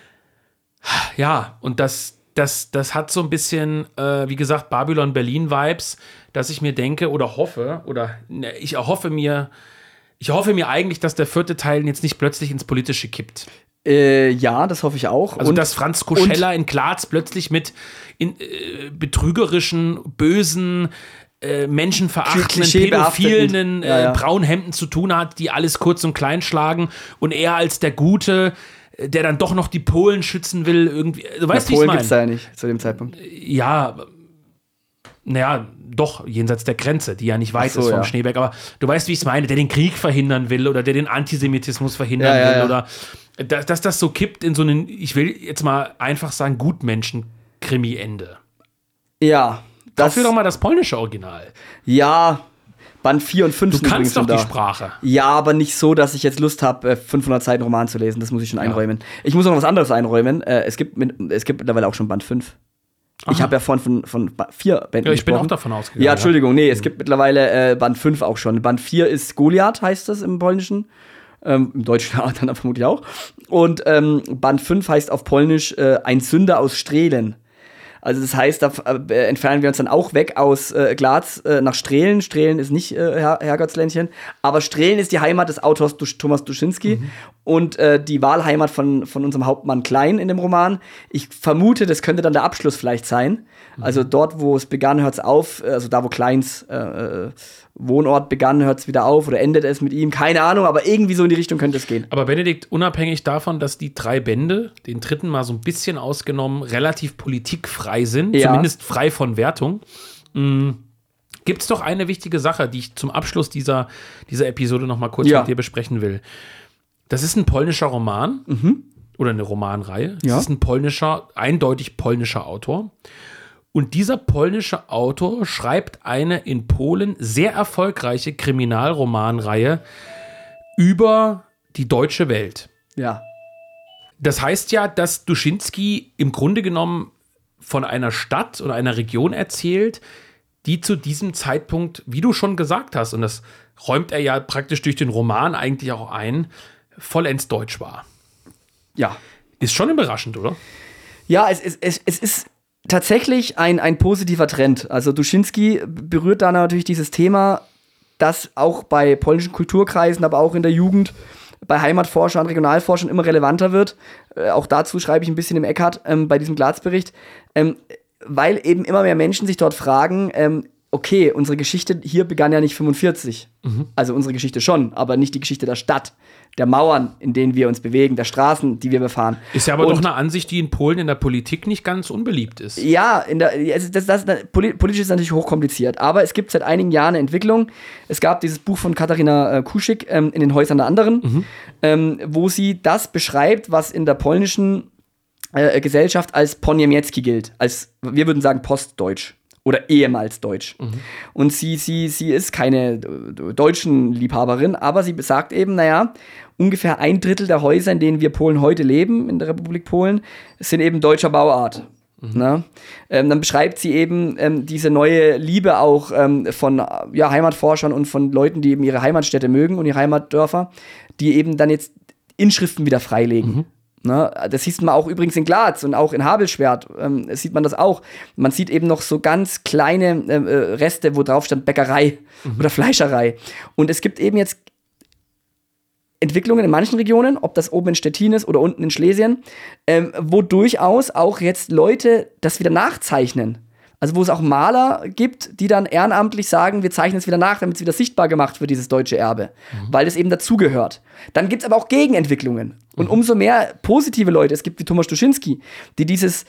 [SPEAKER 1] ja, und das, das, das hat so ein bisschen, äh, wie gesagt, Babylon Berlin-Vibes, dass ich mir denke oder hoffe, oder ne, ich erhoffe mir, ich hoffe mir eigentlich, dass der vierte Teil jetzt nicht plötzlich ins Politische kippt.
[SPEAKER 2] Äh, ja, das hoffe ich auch.
[SPEAKER 1] Also,
[SPEAKER 2] und,
[SPEAKER 1] dass Franz Koscheller in Glatz plötzlich mit in, äh, betrügerischen, bösen, äh, menschenverachtenden, pädophilen äh, ja, ja. Braunhemden zu tun hat, die alles kurz und klein schlagen und er als der Gute, der dann doch noch die Polen schützen will, irgendwie. Du weißt,
[SPEAKER 2] ja,
[SPEAKER 1] wie ich
[SPEAKER 2] Polen
[SPEAKER 1] meine?
[SPEAKER 2] Gibt's da ja nicht zu dem Zeitpunkt.
[SPEAKER 1] Ja, naja, doch, jenseits der Grenze, die ja nicht weit
[SPEAKER 2] so,
[SPEAKER 1] ist vom
[SPEAKER 2] ja.
[SPEAKER 1] Schneeberg, aber du weißt, wie ich es meine, der den Krieg verhindern will oder der den Antisemitismus verhindern
[SPEAKER 2] ja, ja,
[SPEAKER 1] will
[SPEAKER 2] ja.
[SPEAKER 1] oder dass, dass das so kippt in so einen, ich will jetzt mal einfach sagen, Gutmenschen-Krimi-Ende.
[SPEAKER 2] Ja.
[SPEAKER 1] Das Dafür doch mal das polnische Original.
[SPEAKER 2] Ja, Band vier und fünf
[SPEAKER 1] Du
[SPEAKER 2] sind
[SPEAKER 1] kannst doch
[SPEAKER 2] da.
[SPEAKER 1] die Sprache.
[SPEAKER 2] Ja, aber nicht so, dass ich jetzt Lust habe, fünfhundert Seiten Roman zu lesen. Das muss ich schon
[SPEAKER 1] ja.
[SPEAKER 2] einräumen. Ich muss noch was anderes einräumen. Es gibt, es gibt mittlerweile auch schon Band fünf. Aha. Ich habe ja vorhin von, von vier Bänden
[SPEAKER 1] Ja, ich
[SPEAKER 2] gesprochen.
[SPEAKER 1] bin auch davon ausgegangen.
[SPEAKER 2] Ja, Entschuldigung, nee, es
[SPEAKER 1] mhm.
[SPEAKER 2] gibt mittlerweile äh, Band fünf auch schon. Band vier ist Goliath, heißt das im Polnischen. Ähm, Im Deutschen dann vermutlich auch. Und ähm, Band fünf heißt auf Polnisch äh, Ein Sünder aus Strehlen. Also das heißt, da äh, entfernen wir uns dann auch weg aus äh, Glatz äh, nach Strehlen. Strehlen ist nicht äh, Her- Herrgottsländchen, aber Strehlen ist die Heimat des Autors Dusch- Thomas Duschinski mhm. und äh, die Wahlheimat von, von unserem Hauptmann Klein in dem Roman. Ich vermute, das könnte dann der Abschluss vielleicht sein. Mhm. Also dort, wo es begann, hört es auf. Also da, wo Kleins äh, Wohnort begann, hört es wieder auf oder endet es mit ihm. Keine Ahnung, aber irgendwie so in die Richtung könnte es gehen.
[SPEAKER 1] Aber Benedikt, unabhängig davon, dass die drei Bände, den dritten mal so ein bisschen ausgenommen, relativ politikfrei sind, ja. zumindest frei von Wertung, gibt es doch eine wichtige Sache, die ich zum Abschluss dieser, dieser Episode noch mal kurz ja. mit dir besprechen will. Das ist ein polnischer Roman mhm. oder eine Romanreihe. Das ja. ist ein polnischer, eindeutig polnischer Autor. Und dieser polnische Autor schreibt eine in Polen sehr erfolgreiche Kriminalromanreihe über die deutsche Welt.
[SPEAKER 2] Ja.
[SPEAKER 1] Das heißt ja, dass Duschinski im Grunde genommen von einer Stadt oder einer Region erzählt, die zu diesem Zeitpunkt, wie du schon gesagt hast, und das räumt er ja praktisch durch den Roman eigentlich auch ein, vollends deutsch war.
[SPEAKER 2] Ja.
[SPEAKER 1] Ist schon überraschend, oder?
[SPEAKER 2] Ja, es, es, es, es ist tatsächlich ein, ein positiver Trend. Also Duschinski berührt da natürlich dieses Thema, das auch bei polnischen Kulturkreisen, aber auch in der Jugend, bei Heimatforschern, Regionalforschern immer relevanter wird. Äh, auch dazu schreibe ich ein bisschen im Eckart ähm, bei diesem Glatz-Bericht, ähm, weil eben immer mehr Menschen sich dort fragen, ähm, okay, unsere Geschichte hier begann ja nicht fünfundvierzig. Mhm. Also unsere Geschichte schon, aber nicht die Geschichte der Stadt, der Mauern, in denen wir uns bewegen, der Straßen, die wir befahren.
[SPEAKER 1] Ist ja aber
[SPEAKER 2] und,
[SPEAKER 1] doch eine Ansicht, die in Polen in der Politik nicht ganz unbeliebt ist.
[SPEAKER 2] Ja, in der, das, das, das, politisch ist es natürlich hochkompliziert, aber es gibt seit einigen Jahren eine Entwicklung. Es gab dieses Buch von Katharina äh, Kuschik, ähm, In den Häusern der anderen, mhm. ähm, wo sie das beschreibt, was in der polnischen äh, Gesellschaft als po niemiecki gilt, als, wir würden sagen, postdeutsch. Oder ehemals deutsch. Mhm. Und sie, sie, sie ist keine deutschen Liebhaberin, aber sie besagt eben, naja, ungefähr ein Drittel der Häuser, in denen wir Polen heute leben, in der Republik Polen, sind eben deutscher Bauart. Mhm. Na? Ähm, dann beschreibt sie eben ähm, diese neue Liebe auch ähm, von ja, Heimatforschern und von Leuten, die eben ihre Heimatstädte mögen und ihre Heimatdörfer, die eben dann jetzt Inschriften wieder freilegen. Mhm. Ne, das sieht man auch übrigens in Glatz und auch in Habelschwert ähm, sieht man das auch. Man sieht eben noch so ganz kleine äh, Reste, wo drauf stand Bäckerei mhm. oder Fleischerei. Und es gibt eben jetzt Entwicklungen in manchen Regionen, ob das oben in Stettin ist oder unten in Schlesien, ähm, wo durchaus auch jetzt Leute das wieder nachzeichnen. Also wo es auch Maler gibt, die dann ehrenamtlich sagen, wir zeichnen es wieder nach, damit es wieder sichtbar gemacht wird, dieses deutsche Erbe. Mhm. Weil es eben dazugehört. Dann gibt es aber auch Gegenentwicklungen. Und mhm. umso mehr positive Leute es gibt wie Thomas Duschinski, die dieses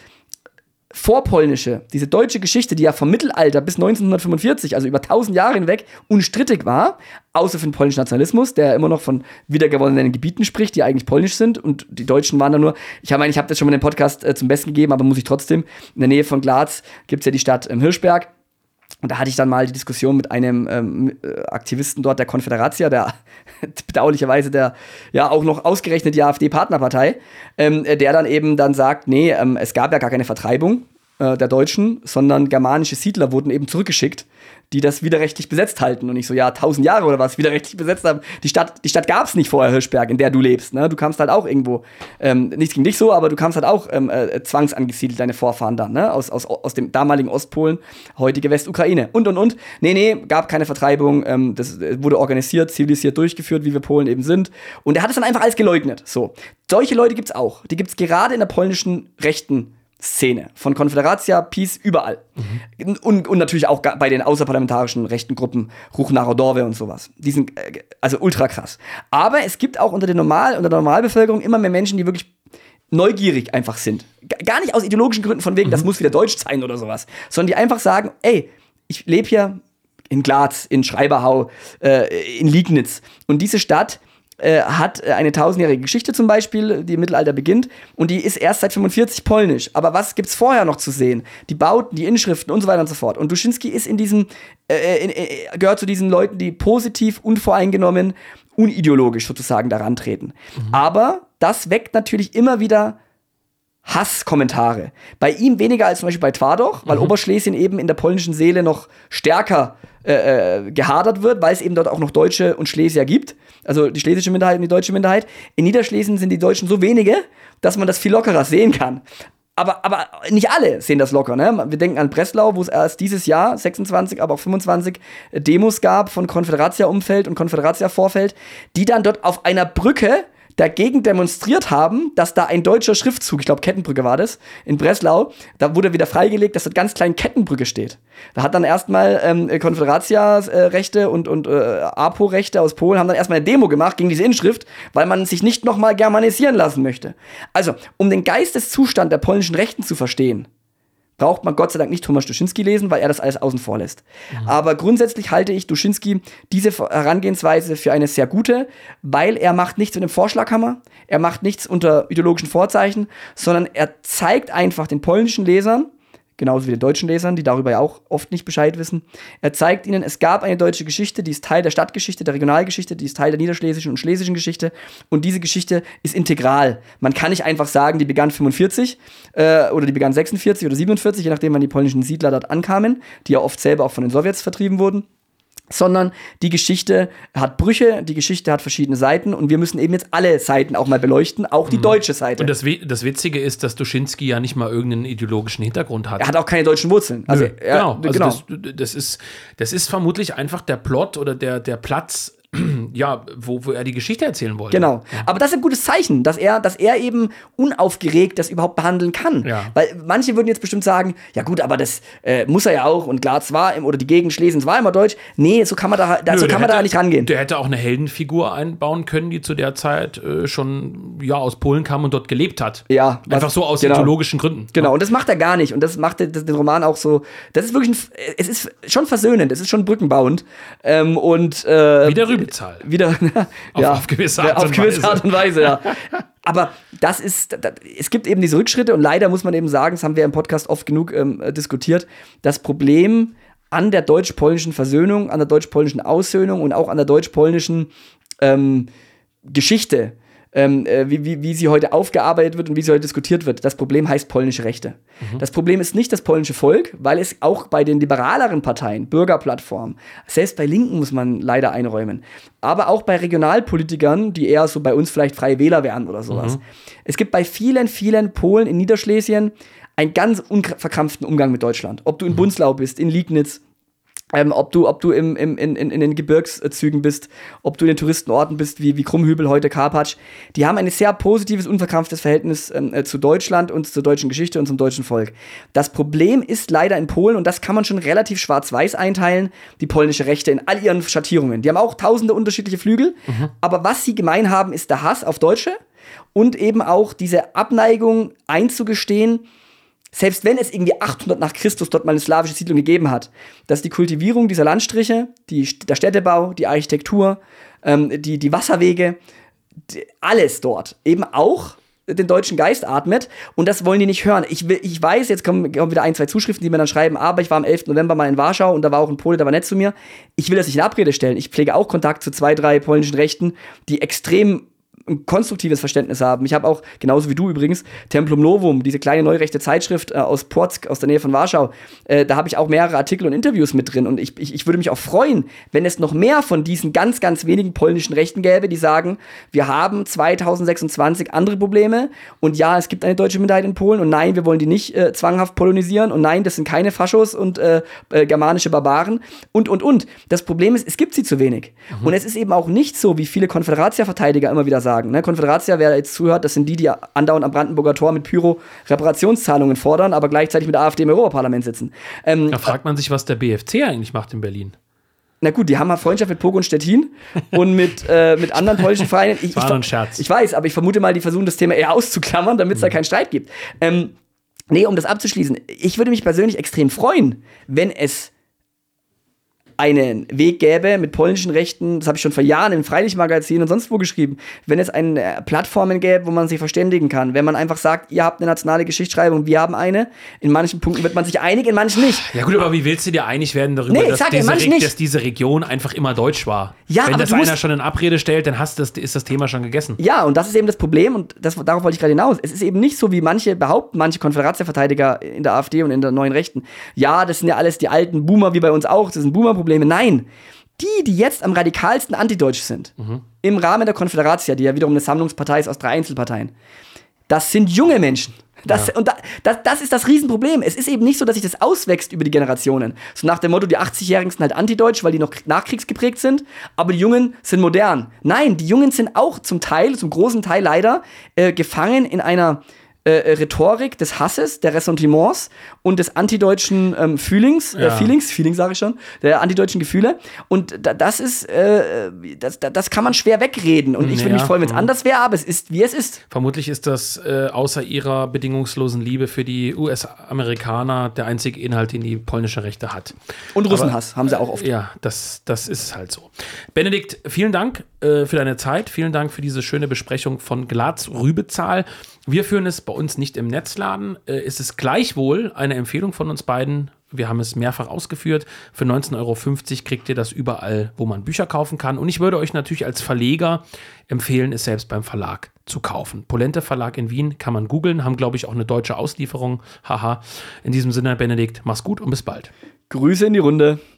[SPEAKER 2] vorpolnische, diese deutsche Geschichte, die ja vom Mittelalter bis neunzehnhundertfünfundvierzig, also über tausend Jahre hinweg, unstrittig war, außer für den polnischen Nationalismus, der immer noch von wiedergewonnenen Gebieten spricht, die eigentlich polnisch sind, und die Deutschen waren da nur, ich habe ich hab das schon mal in dem Podcast äh, zum Besten gegeben, aber muss ich trotzdem, in der Nähe von Glatz gibt es ja die Stadt ähm, Hirschberg. Und da hatte ich dann mal die Diskussion mit einem ähm, Aktivisten dort der Konföderatia, der bedauerlicherweise der ja auch noch ausgerechnet die AfD-Partnerpartei, ähm, der dann eben dann sagt, nee, ähm, es gab ja gar keine Vertreibung äh, der Deutschen, sondern germanische Siedler wurden eben zurückgeschickt, die das widerrechtlich besetzt halten. Und ich so, ja, tausend Jahre oder was widerrechtlich besetzt haben. Die Stadt, die Stadt gab es nicht vorher, Hirschberg, in der du lebst. Ne? Du kamst halt auch irgendwo, ähm, nichts gegen dich so, aber du kamst halt auch ähm, äh, zwangsangesiedelt, deine Vorfahren dann, ne? aus, aus, aus dem damaligen Ostpolen, heutige Westukraine und, und, und. Nee, nee, gab keine Vertreibung, ähm, das wurde organisiert, zivilisiert durchgeführt, wie wir Polen eben sind. Und er hat es dann einfach alles geleugnet. So. Solche Leute gibt's auch. Die gibt's gerade in der polnischen rechten Szene, von Konföderatia, PiS, überall. Mhm. Und, und natürlich auch bei den außerparlamentarischen rechten Gruppen, Ruch Narodowe und sowas. Die sind äh, also ultra krass. Aber es gibt auch unter, den Normal, unter der Normalbevölkerung immer mehr Menschen, die wirklich neugierig einfach sind. G- gar nicht aus ideologischen Gründen von wegen, mhm. das muss wieder deutsch sein oder sowas, sondern die einfach sagen, ey, ich lebe hier in Glatz, in Schreiberhau, äh, in Liegnitz. Und diese Stadt Äh, hat eine tausendjährige Geschichte zum Beispiel, die im Mittelalter beginnt, und die ist erst seit fünfundvierzig polnisch. Aber was gibt's vorher noch zu sehen? Die Bauten, die Inschriften und so weiter und so fort. Und Duschinski ist in diesem, äh, in, äh, gehört zu diesen Leuten, die positiv, unvoreingenommen, unideologisch sozusagen daran treten. Mhm. Aber das weckt natürlich immer wieder Hasskommentare. Bei ihm weniger als zum Beispiel bei Twardoch, weil mhm. Oberschlesien eben in der polnischen Seele noch stärker äh, gehadert wird, weil es eben dort auch noch Deutsche und Schlesier gibt. Also die schlesische Minderheit und die deutsche Minderheit. In Niederschlesien sind die Deutschen so wenige, dass man das viel lockerer sehen kann. aber, aber nicht alle sehen das locker, ne? Wir denken an Breslau, wo es erst dieses Jahr sechsundzwanzig, aber auch fünfundzwanzig Demos gab von Konföderatia-Umfeld und Konföderatia-Vorfeld, die dann dort auf einer Brücke dagegen demonstriert haben, dass da ein deutscher Schriftzug, ich glaube Kettenbrücke war das, in Breslau, da wurde wieder freigelegt, dass dort ganz klein Kettenbrücke steht. Da hat dann erstmal ähm, Konföderatia-Rechte äh, und, und äh, A P O-Rechte aus Polen haben dann erstmal eine Demo gemacht gegen diese Inschrift, weil man sich nicht nochmal germanisieren lassen möchte. Also, um den Geisteszustand der polnischen Rechten zu verstehen, braucht man Gott sei Dank nicht Thomas Duschinski lesen, weil er das alles außen vor lässt. Mhm. Aber grundsätzlich halte ich Duschinski diese Herangehensweise für eine sehr gute, weil er macht nichts mit dem Vorschlaghammer, er macht nichts unter ideologischen Vorzeichen, sondern er zeigt einfach den polnischen Lesern, genauso wie den deutschen Lesern, die darüber ja auch oft nicht Bescheid wissen, er zeigt ihnen, es gab eine deutsche Geschichte, die ist Teil der Stadtgeschichte, der Regionalgeschichte, die ist Teil der niederschlesischen und schlesischen Geschichte und diese Geschichte ist integral. Man kann nicht einfach sagen, die begann fünfundvierzig äh, oder die begann sechsundvierzig oder siebenundvierzig, je nachdem wann die polnischen Siedler dort ankamen, die ja oft selber auch von den Sowjets vertrieben wurden. Sondern die Geschichte hat Brüche, die Geschichte hat verschiedene Seiten und wir müssen eben jetzt alle Seiten auch mal beleuchten, auch die mhm. deutsche Seite.
[SPEAKER 1] Und das, das Witzige ist, dass Duschinski ja nicht mal irgendeinen ideologischen Hintergrund hat.
[SPEAKER 2] Er hat auch keine deutschen Wurzeln. Also,
[SPEAKER 1] Nö,
[SPEAKER 2] er,
[SPEAKER 1] genau, also
[SPEAKER 2] genau.
[SPEAKER 1] Das, das, ist, das ist vermutlich einfach der Plot oder der, der Platz, ja, wo, wo er die Geschichte erzählen wollte.
[SPEAKER 2] Genau. Ja. Aber das ist ein gutes Zeichen, dass er, dass er eben unaufgeregt das überhaupt behandeln kann.
[SPEAKER 1] Ja.
[SPEAKER 2] Weil manche würden jetzt bestimmt sagen, ja gut, aber das äh, muss er ja auch und Glatz war, im, oder die Gegend Schlesiens war immer deutsch. Nee, so kann man da, da,
[SPEAKER 1] Nö,
[SPEAKER 2] so kann man
[SPEAKER 1] hätte,
[SPEAKER 2] da nicht rangehen.
[SPEAKER 1] Der hätte auch eine Heldenfigur einbauen können, die zu der Zeit äh, schon ja, aus Polen kam und dort gelebt hat.
[SPEAKER 2] Ja.
[SPEAKER 1] Einfach
[SPEAKER 2] was,
[SPEAKER 1] so aus
[SPEAKER 2] genau.
[SPEAKER 1] ideologischen Gründen.
[SPEAKER 2] Genau, und das macht er gar nicht. Und das macht den, den Roman auch so, das ist wirklich, ein, es ist schon versöhnend, es ist schon brückenbauend. Ähm, und äh,
[SPEAKER 1] Wieder Rübezahl.
[SPEAKER 2] Wieder
[SPEAKER 1] auf,
[SPEAKER 2] ja,
[SPEAKER 1] auf gewisse Art,
[SPEAKER 2] auf
[SPEAKER 1] und,
[SPEAKER 2] gewisse
[SPEAKER 1] Weise.
[SPEAKER 2] Art und Weise. Ja. Aber das ist, das, es gibt eben diese Rückschritte und leider muss man eben sagen, das haben wir im Podcast oft genug ähm, diskutiert, das Problem an der deutsch-polnischen Versöhnung, an der deutsch-polnischen Aussöhnung und auch an der deutsch-polnischen ähm, Geschichte, ähm, äh, wie, wie, wie sie heute aufgearbeitet wird und wie sie heute diskutiert wird. Das Problem heißt polnische Rechte. Mhm. Das Problem ist nicht das polnische Volk, weil es auch bei den liberaleren Parteien, Bürgerplattformen, selbst bei Linken muss man leider einräumen, aber auch bei Regionalpolitikern, die eher so bei uns vielleicht Freie Wähler wären oder sowas. Mhm. Es gibt bei vielen, vielen Polen in Niederschlesien einen ganz unverkrampften Umgang mit Deutschland. Ob du in mhm. Bunzlau bist, in Liegnitz, Ähm, ob du, ob du im, im, in, in den Gebirgszügen bist, ob du in den Touristenorten bist, wie, wie Krummhübel, heute Karpatsch, die haben ein sehr positives, unverkrampftes Verhältnis ähm, äh, zu Deutschland und zur deutschen Geschichte und zum deutschen Volk. Das Problem ist leider in Polen, und das kann man schon relativ schwarz-weiß einteilen, die polnische Rechte in all ihren Schattierungen. Die haben auch tausende unterschiedliche Flügel, mhm. aber was sie gemein haben, ist der Hass auf Deutsche und eben auch diese Abneigung einzugestehen, selbst wenn es irgendwie achthundert nach Christus dort mal eine slawische Siedlung gegeben hat, dass die Kultivierung dieser Landstriche, die, der Städtebau, die Architektur, ähm, die, die Wasserwege, die, alles dort eben auch den deutschen Geist atmet und das wollen die nicht hören. Ich, will, ich weiß, jetzt kommen, kommen wieder ein, zwei Zuschriften, die mir dann schreiben, aber ich war am elften November mal in Warschau und da war auch ein Pole, der war nett zu mir. Ich will das nicht in Abrede stellen. Ich pflege auch Kontakt zu zwei, drei polnischen Rechten, die extrem ein konstruktives Verständnis haben. Ich habe auch, genauso wie du übrigens, Templum Novum, diese kleine neurechte Zeitschrift äh, aus Płock, aus der Nähe von Warschau, äh, da habe ich auch mehrere Artikel und Interviews mit drin und ich, ich, ich würde mich auch freuen, wenn es noch mehr von diesen ganz, ganz wenigen polnischen Rechten gäbe, die sagen, wir haben zweitausendsechsundzwanzig andere Probleme und ja, es gibt eine deutsche Minderheit in Polen und nein, wir wollen die nicht äh, zwanghaft polonisieren und nein, das sind keine Faschos und äh, äh, germanische Barbaren und, und, und. Das Problem ist, es gibt sie zu wenig. Mhm. Und es ist eben auch nicht so, wie viele Konföderatia-Verteidiger immer wieder sagen. Ne? Konföderatia, wer jetzt zuhört, das sind die, die andauernd am Brandenburger Tor mit Pyro Reparationszahlungen fordern, aber gleichzeitig mit der AfD im Europaparlament sitzen. Ähm,
[SPEAKER 1] da fragt man sich, was der B F C eigentlich macht in Berlin.
[SPEAKER 2] Na gut, die haben eine Freundschaft mit Pogo und Stettin und mit, äh, mit anderen polnischen Vereinen. Ich,
[SPEAKER 1] das war
[SPEAKER 2] ich,
[SPEAKER 1] ein Scherz.
[SPEAKER 2] Ich weiß, aber ich vermute mal, die versuchen das Thema eher auszuklammern, damit es mhm. da keinen Streit gibt. Ähm, nee, um das abzuschließen, ich würde mich persönlich extrem freuen, wenn es einen Weg gäbe mit polnischen Rechten, das habe ich schon vor Jahren im Freilichtmagazin und sonst wo geschrieben, wenn es eine äh, Plattformen gäbe, wo man sich verständigen kann, wenn man einfach sagt, ihr habt eine nationale Geschichtsschreibung, wir haben eine, in manchen Punkten wird man sich einig, in manchen nicht.
[SPEAKER 1] Ja gut, aber wie willst du dir einig werden darüber,
[SPEAKER 2] nee,
[SPEAKER 1] dass,
[SPEAKER 2] sag,
[SPEAKER 1] diese
[SPEAKER 2] Re-
[SPEAKER 1] nicht. dass diese Region einfach immer deutsch war?
[SPEAKER 2] Ja,
[SPEAKER 1] wenn
[SPEAKER 2] aber
[SPEAKER 1] das
[SPEAKER 2] du musst
[SPEAKER 1] einer schon in Abrede stellt, dann hast das, ist das Thema schon gegessen.
[SPEAKER 2] Ja, und das ist eben das Problem und das, darauf wollte ich gerade hinaus. Es ist eben nicht so, wie manche behaupten, manche Konföderatia-Verteidiger in der AfD und in der neuen Rechten. Ja, das sind ja alles die alten Boomer, wie bei uns auch, das sind Boomer-Probleme. Nein, die, die jetzt am radikalsten antideutsch sind, mhm. im Rahmen der Konföderatia, die ja wiederum eine Sammlungspartei ist aus drei Einzelparteien, das sind junge Menschen. Das,
[SPEAKER 1] Ja.
[SPEAKER 2] Und da, das, das ist das Riesenproblem. Es ist eben nicht so, dass sich das auswächst über die Generationen. So nach dem Motto, die achtzigjährigen sind halt antideutsch, weil die noch nachkriegsgeprägt sind, aber die Jungen sind modern. Nein, die Jungen sind auch zum Teil, zum großen Teil leider, äh, gefangen in einer Äh, Rhetorik des Hasses, der Ressentiments und des antideutschen ähm, Feelings,
[SPEAKER 1] Ja.
[SPEAKER 2] äh, Feelings, Feelings sage ich schon, der antideutschen Gefühle. Und da, das ist, äh, das, das kann man schwer wegreden. Und ich würde
[SPEAKER 1] Ja.
[SPEAKER 2] mich freuen, wenn es anders wäre, aber es ist, wie es ist.
[SPEAKER 1] Vermutlich ist das äh, außer ihrer bedingungslosen Liebe für die U S-Amerikaner der einzige Inhalt, den die polnische Rechte hat.
[SPEAKER 2] Und Russenhass haben sie auch oft.
[SPEAKER 1] Ja, das, das ist halt so. Benedikt, vielen Dank äh, für deine Zeit. Vielen Dank für diese schöne Besprechung von Glatz-Rübezahl. Wir führen es bei uns nicht im Netzladen. Äh, es ist gleichwohl eine Empfehlung von uns beiden. Wir haben es mehrfach ausgeführt. Für neunzehn Euro fünfzig kriegt ihr das überall, wo man Bücher kaufen kann. Und ich würde euch natürlich als Verleger empfehlen, es selbst beim Verlag zu kaufen. Polente Verlag in Wien kann man googeln, haben, glaube ich, auch eine deutsche Auslieferung. Haha. In diesem Sinne, Benedikt, mach's gut und bis bald.
[SPEAKER 2] Grüße in die Runde.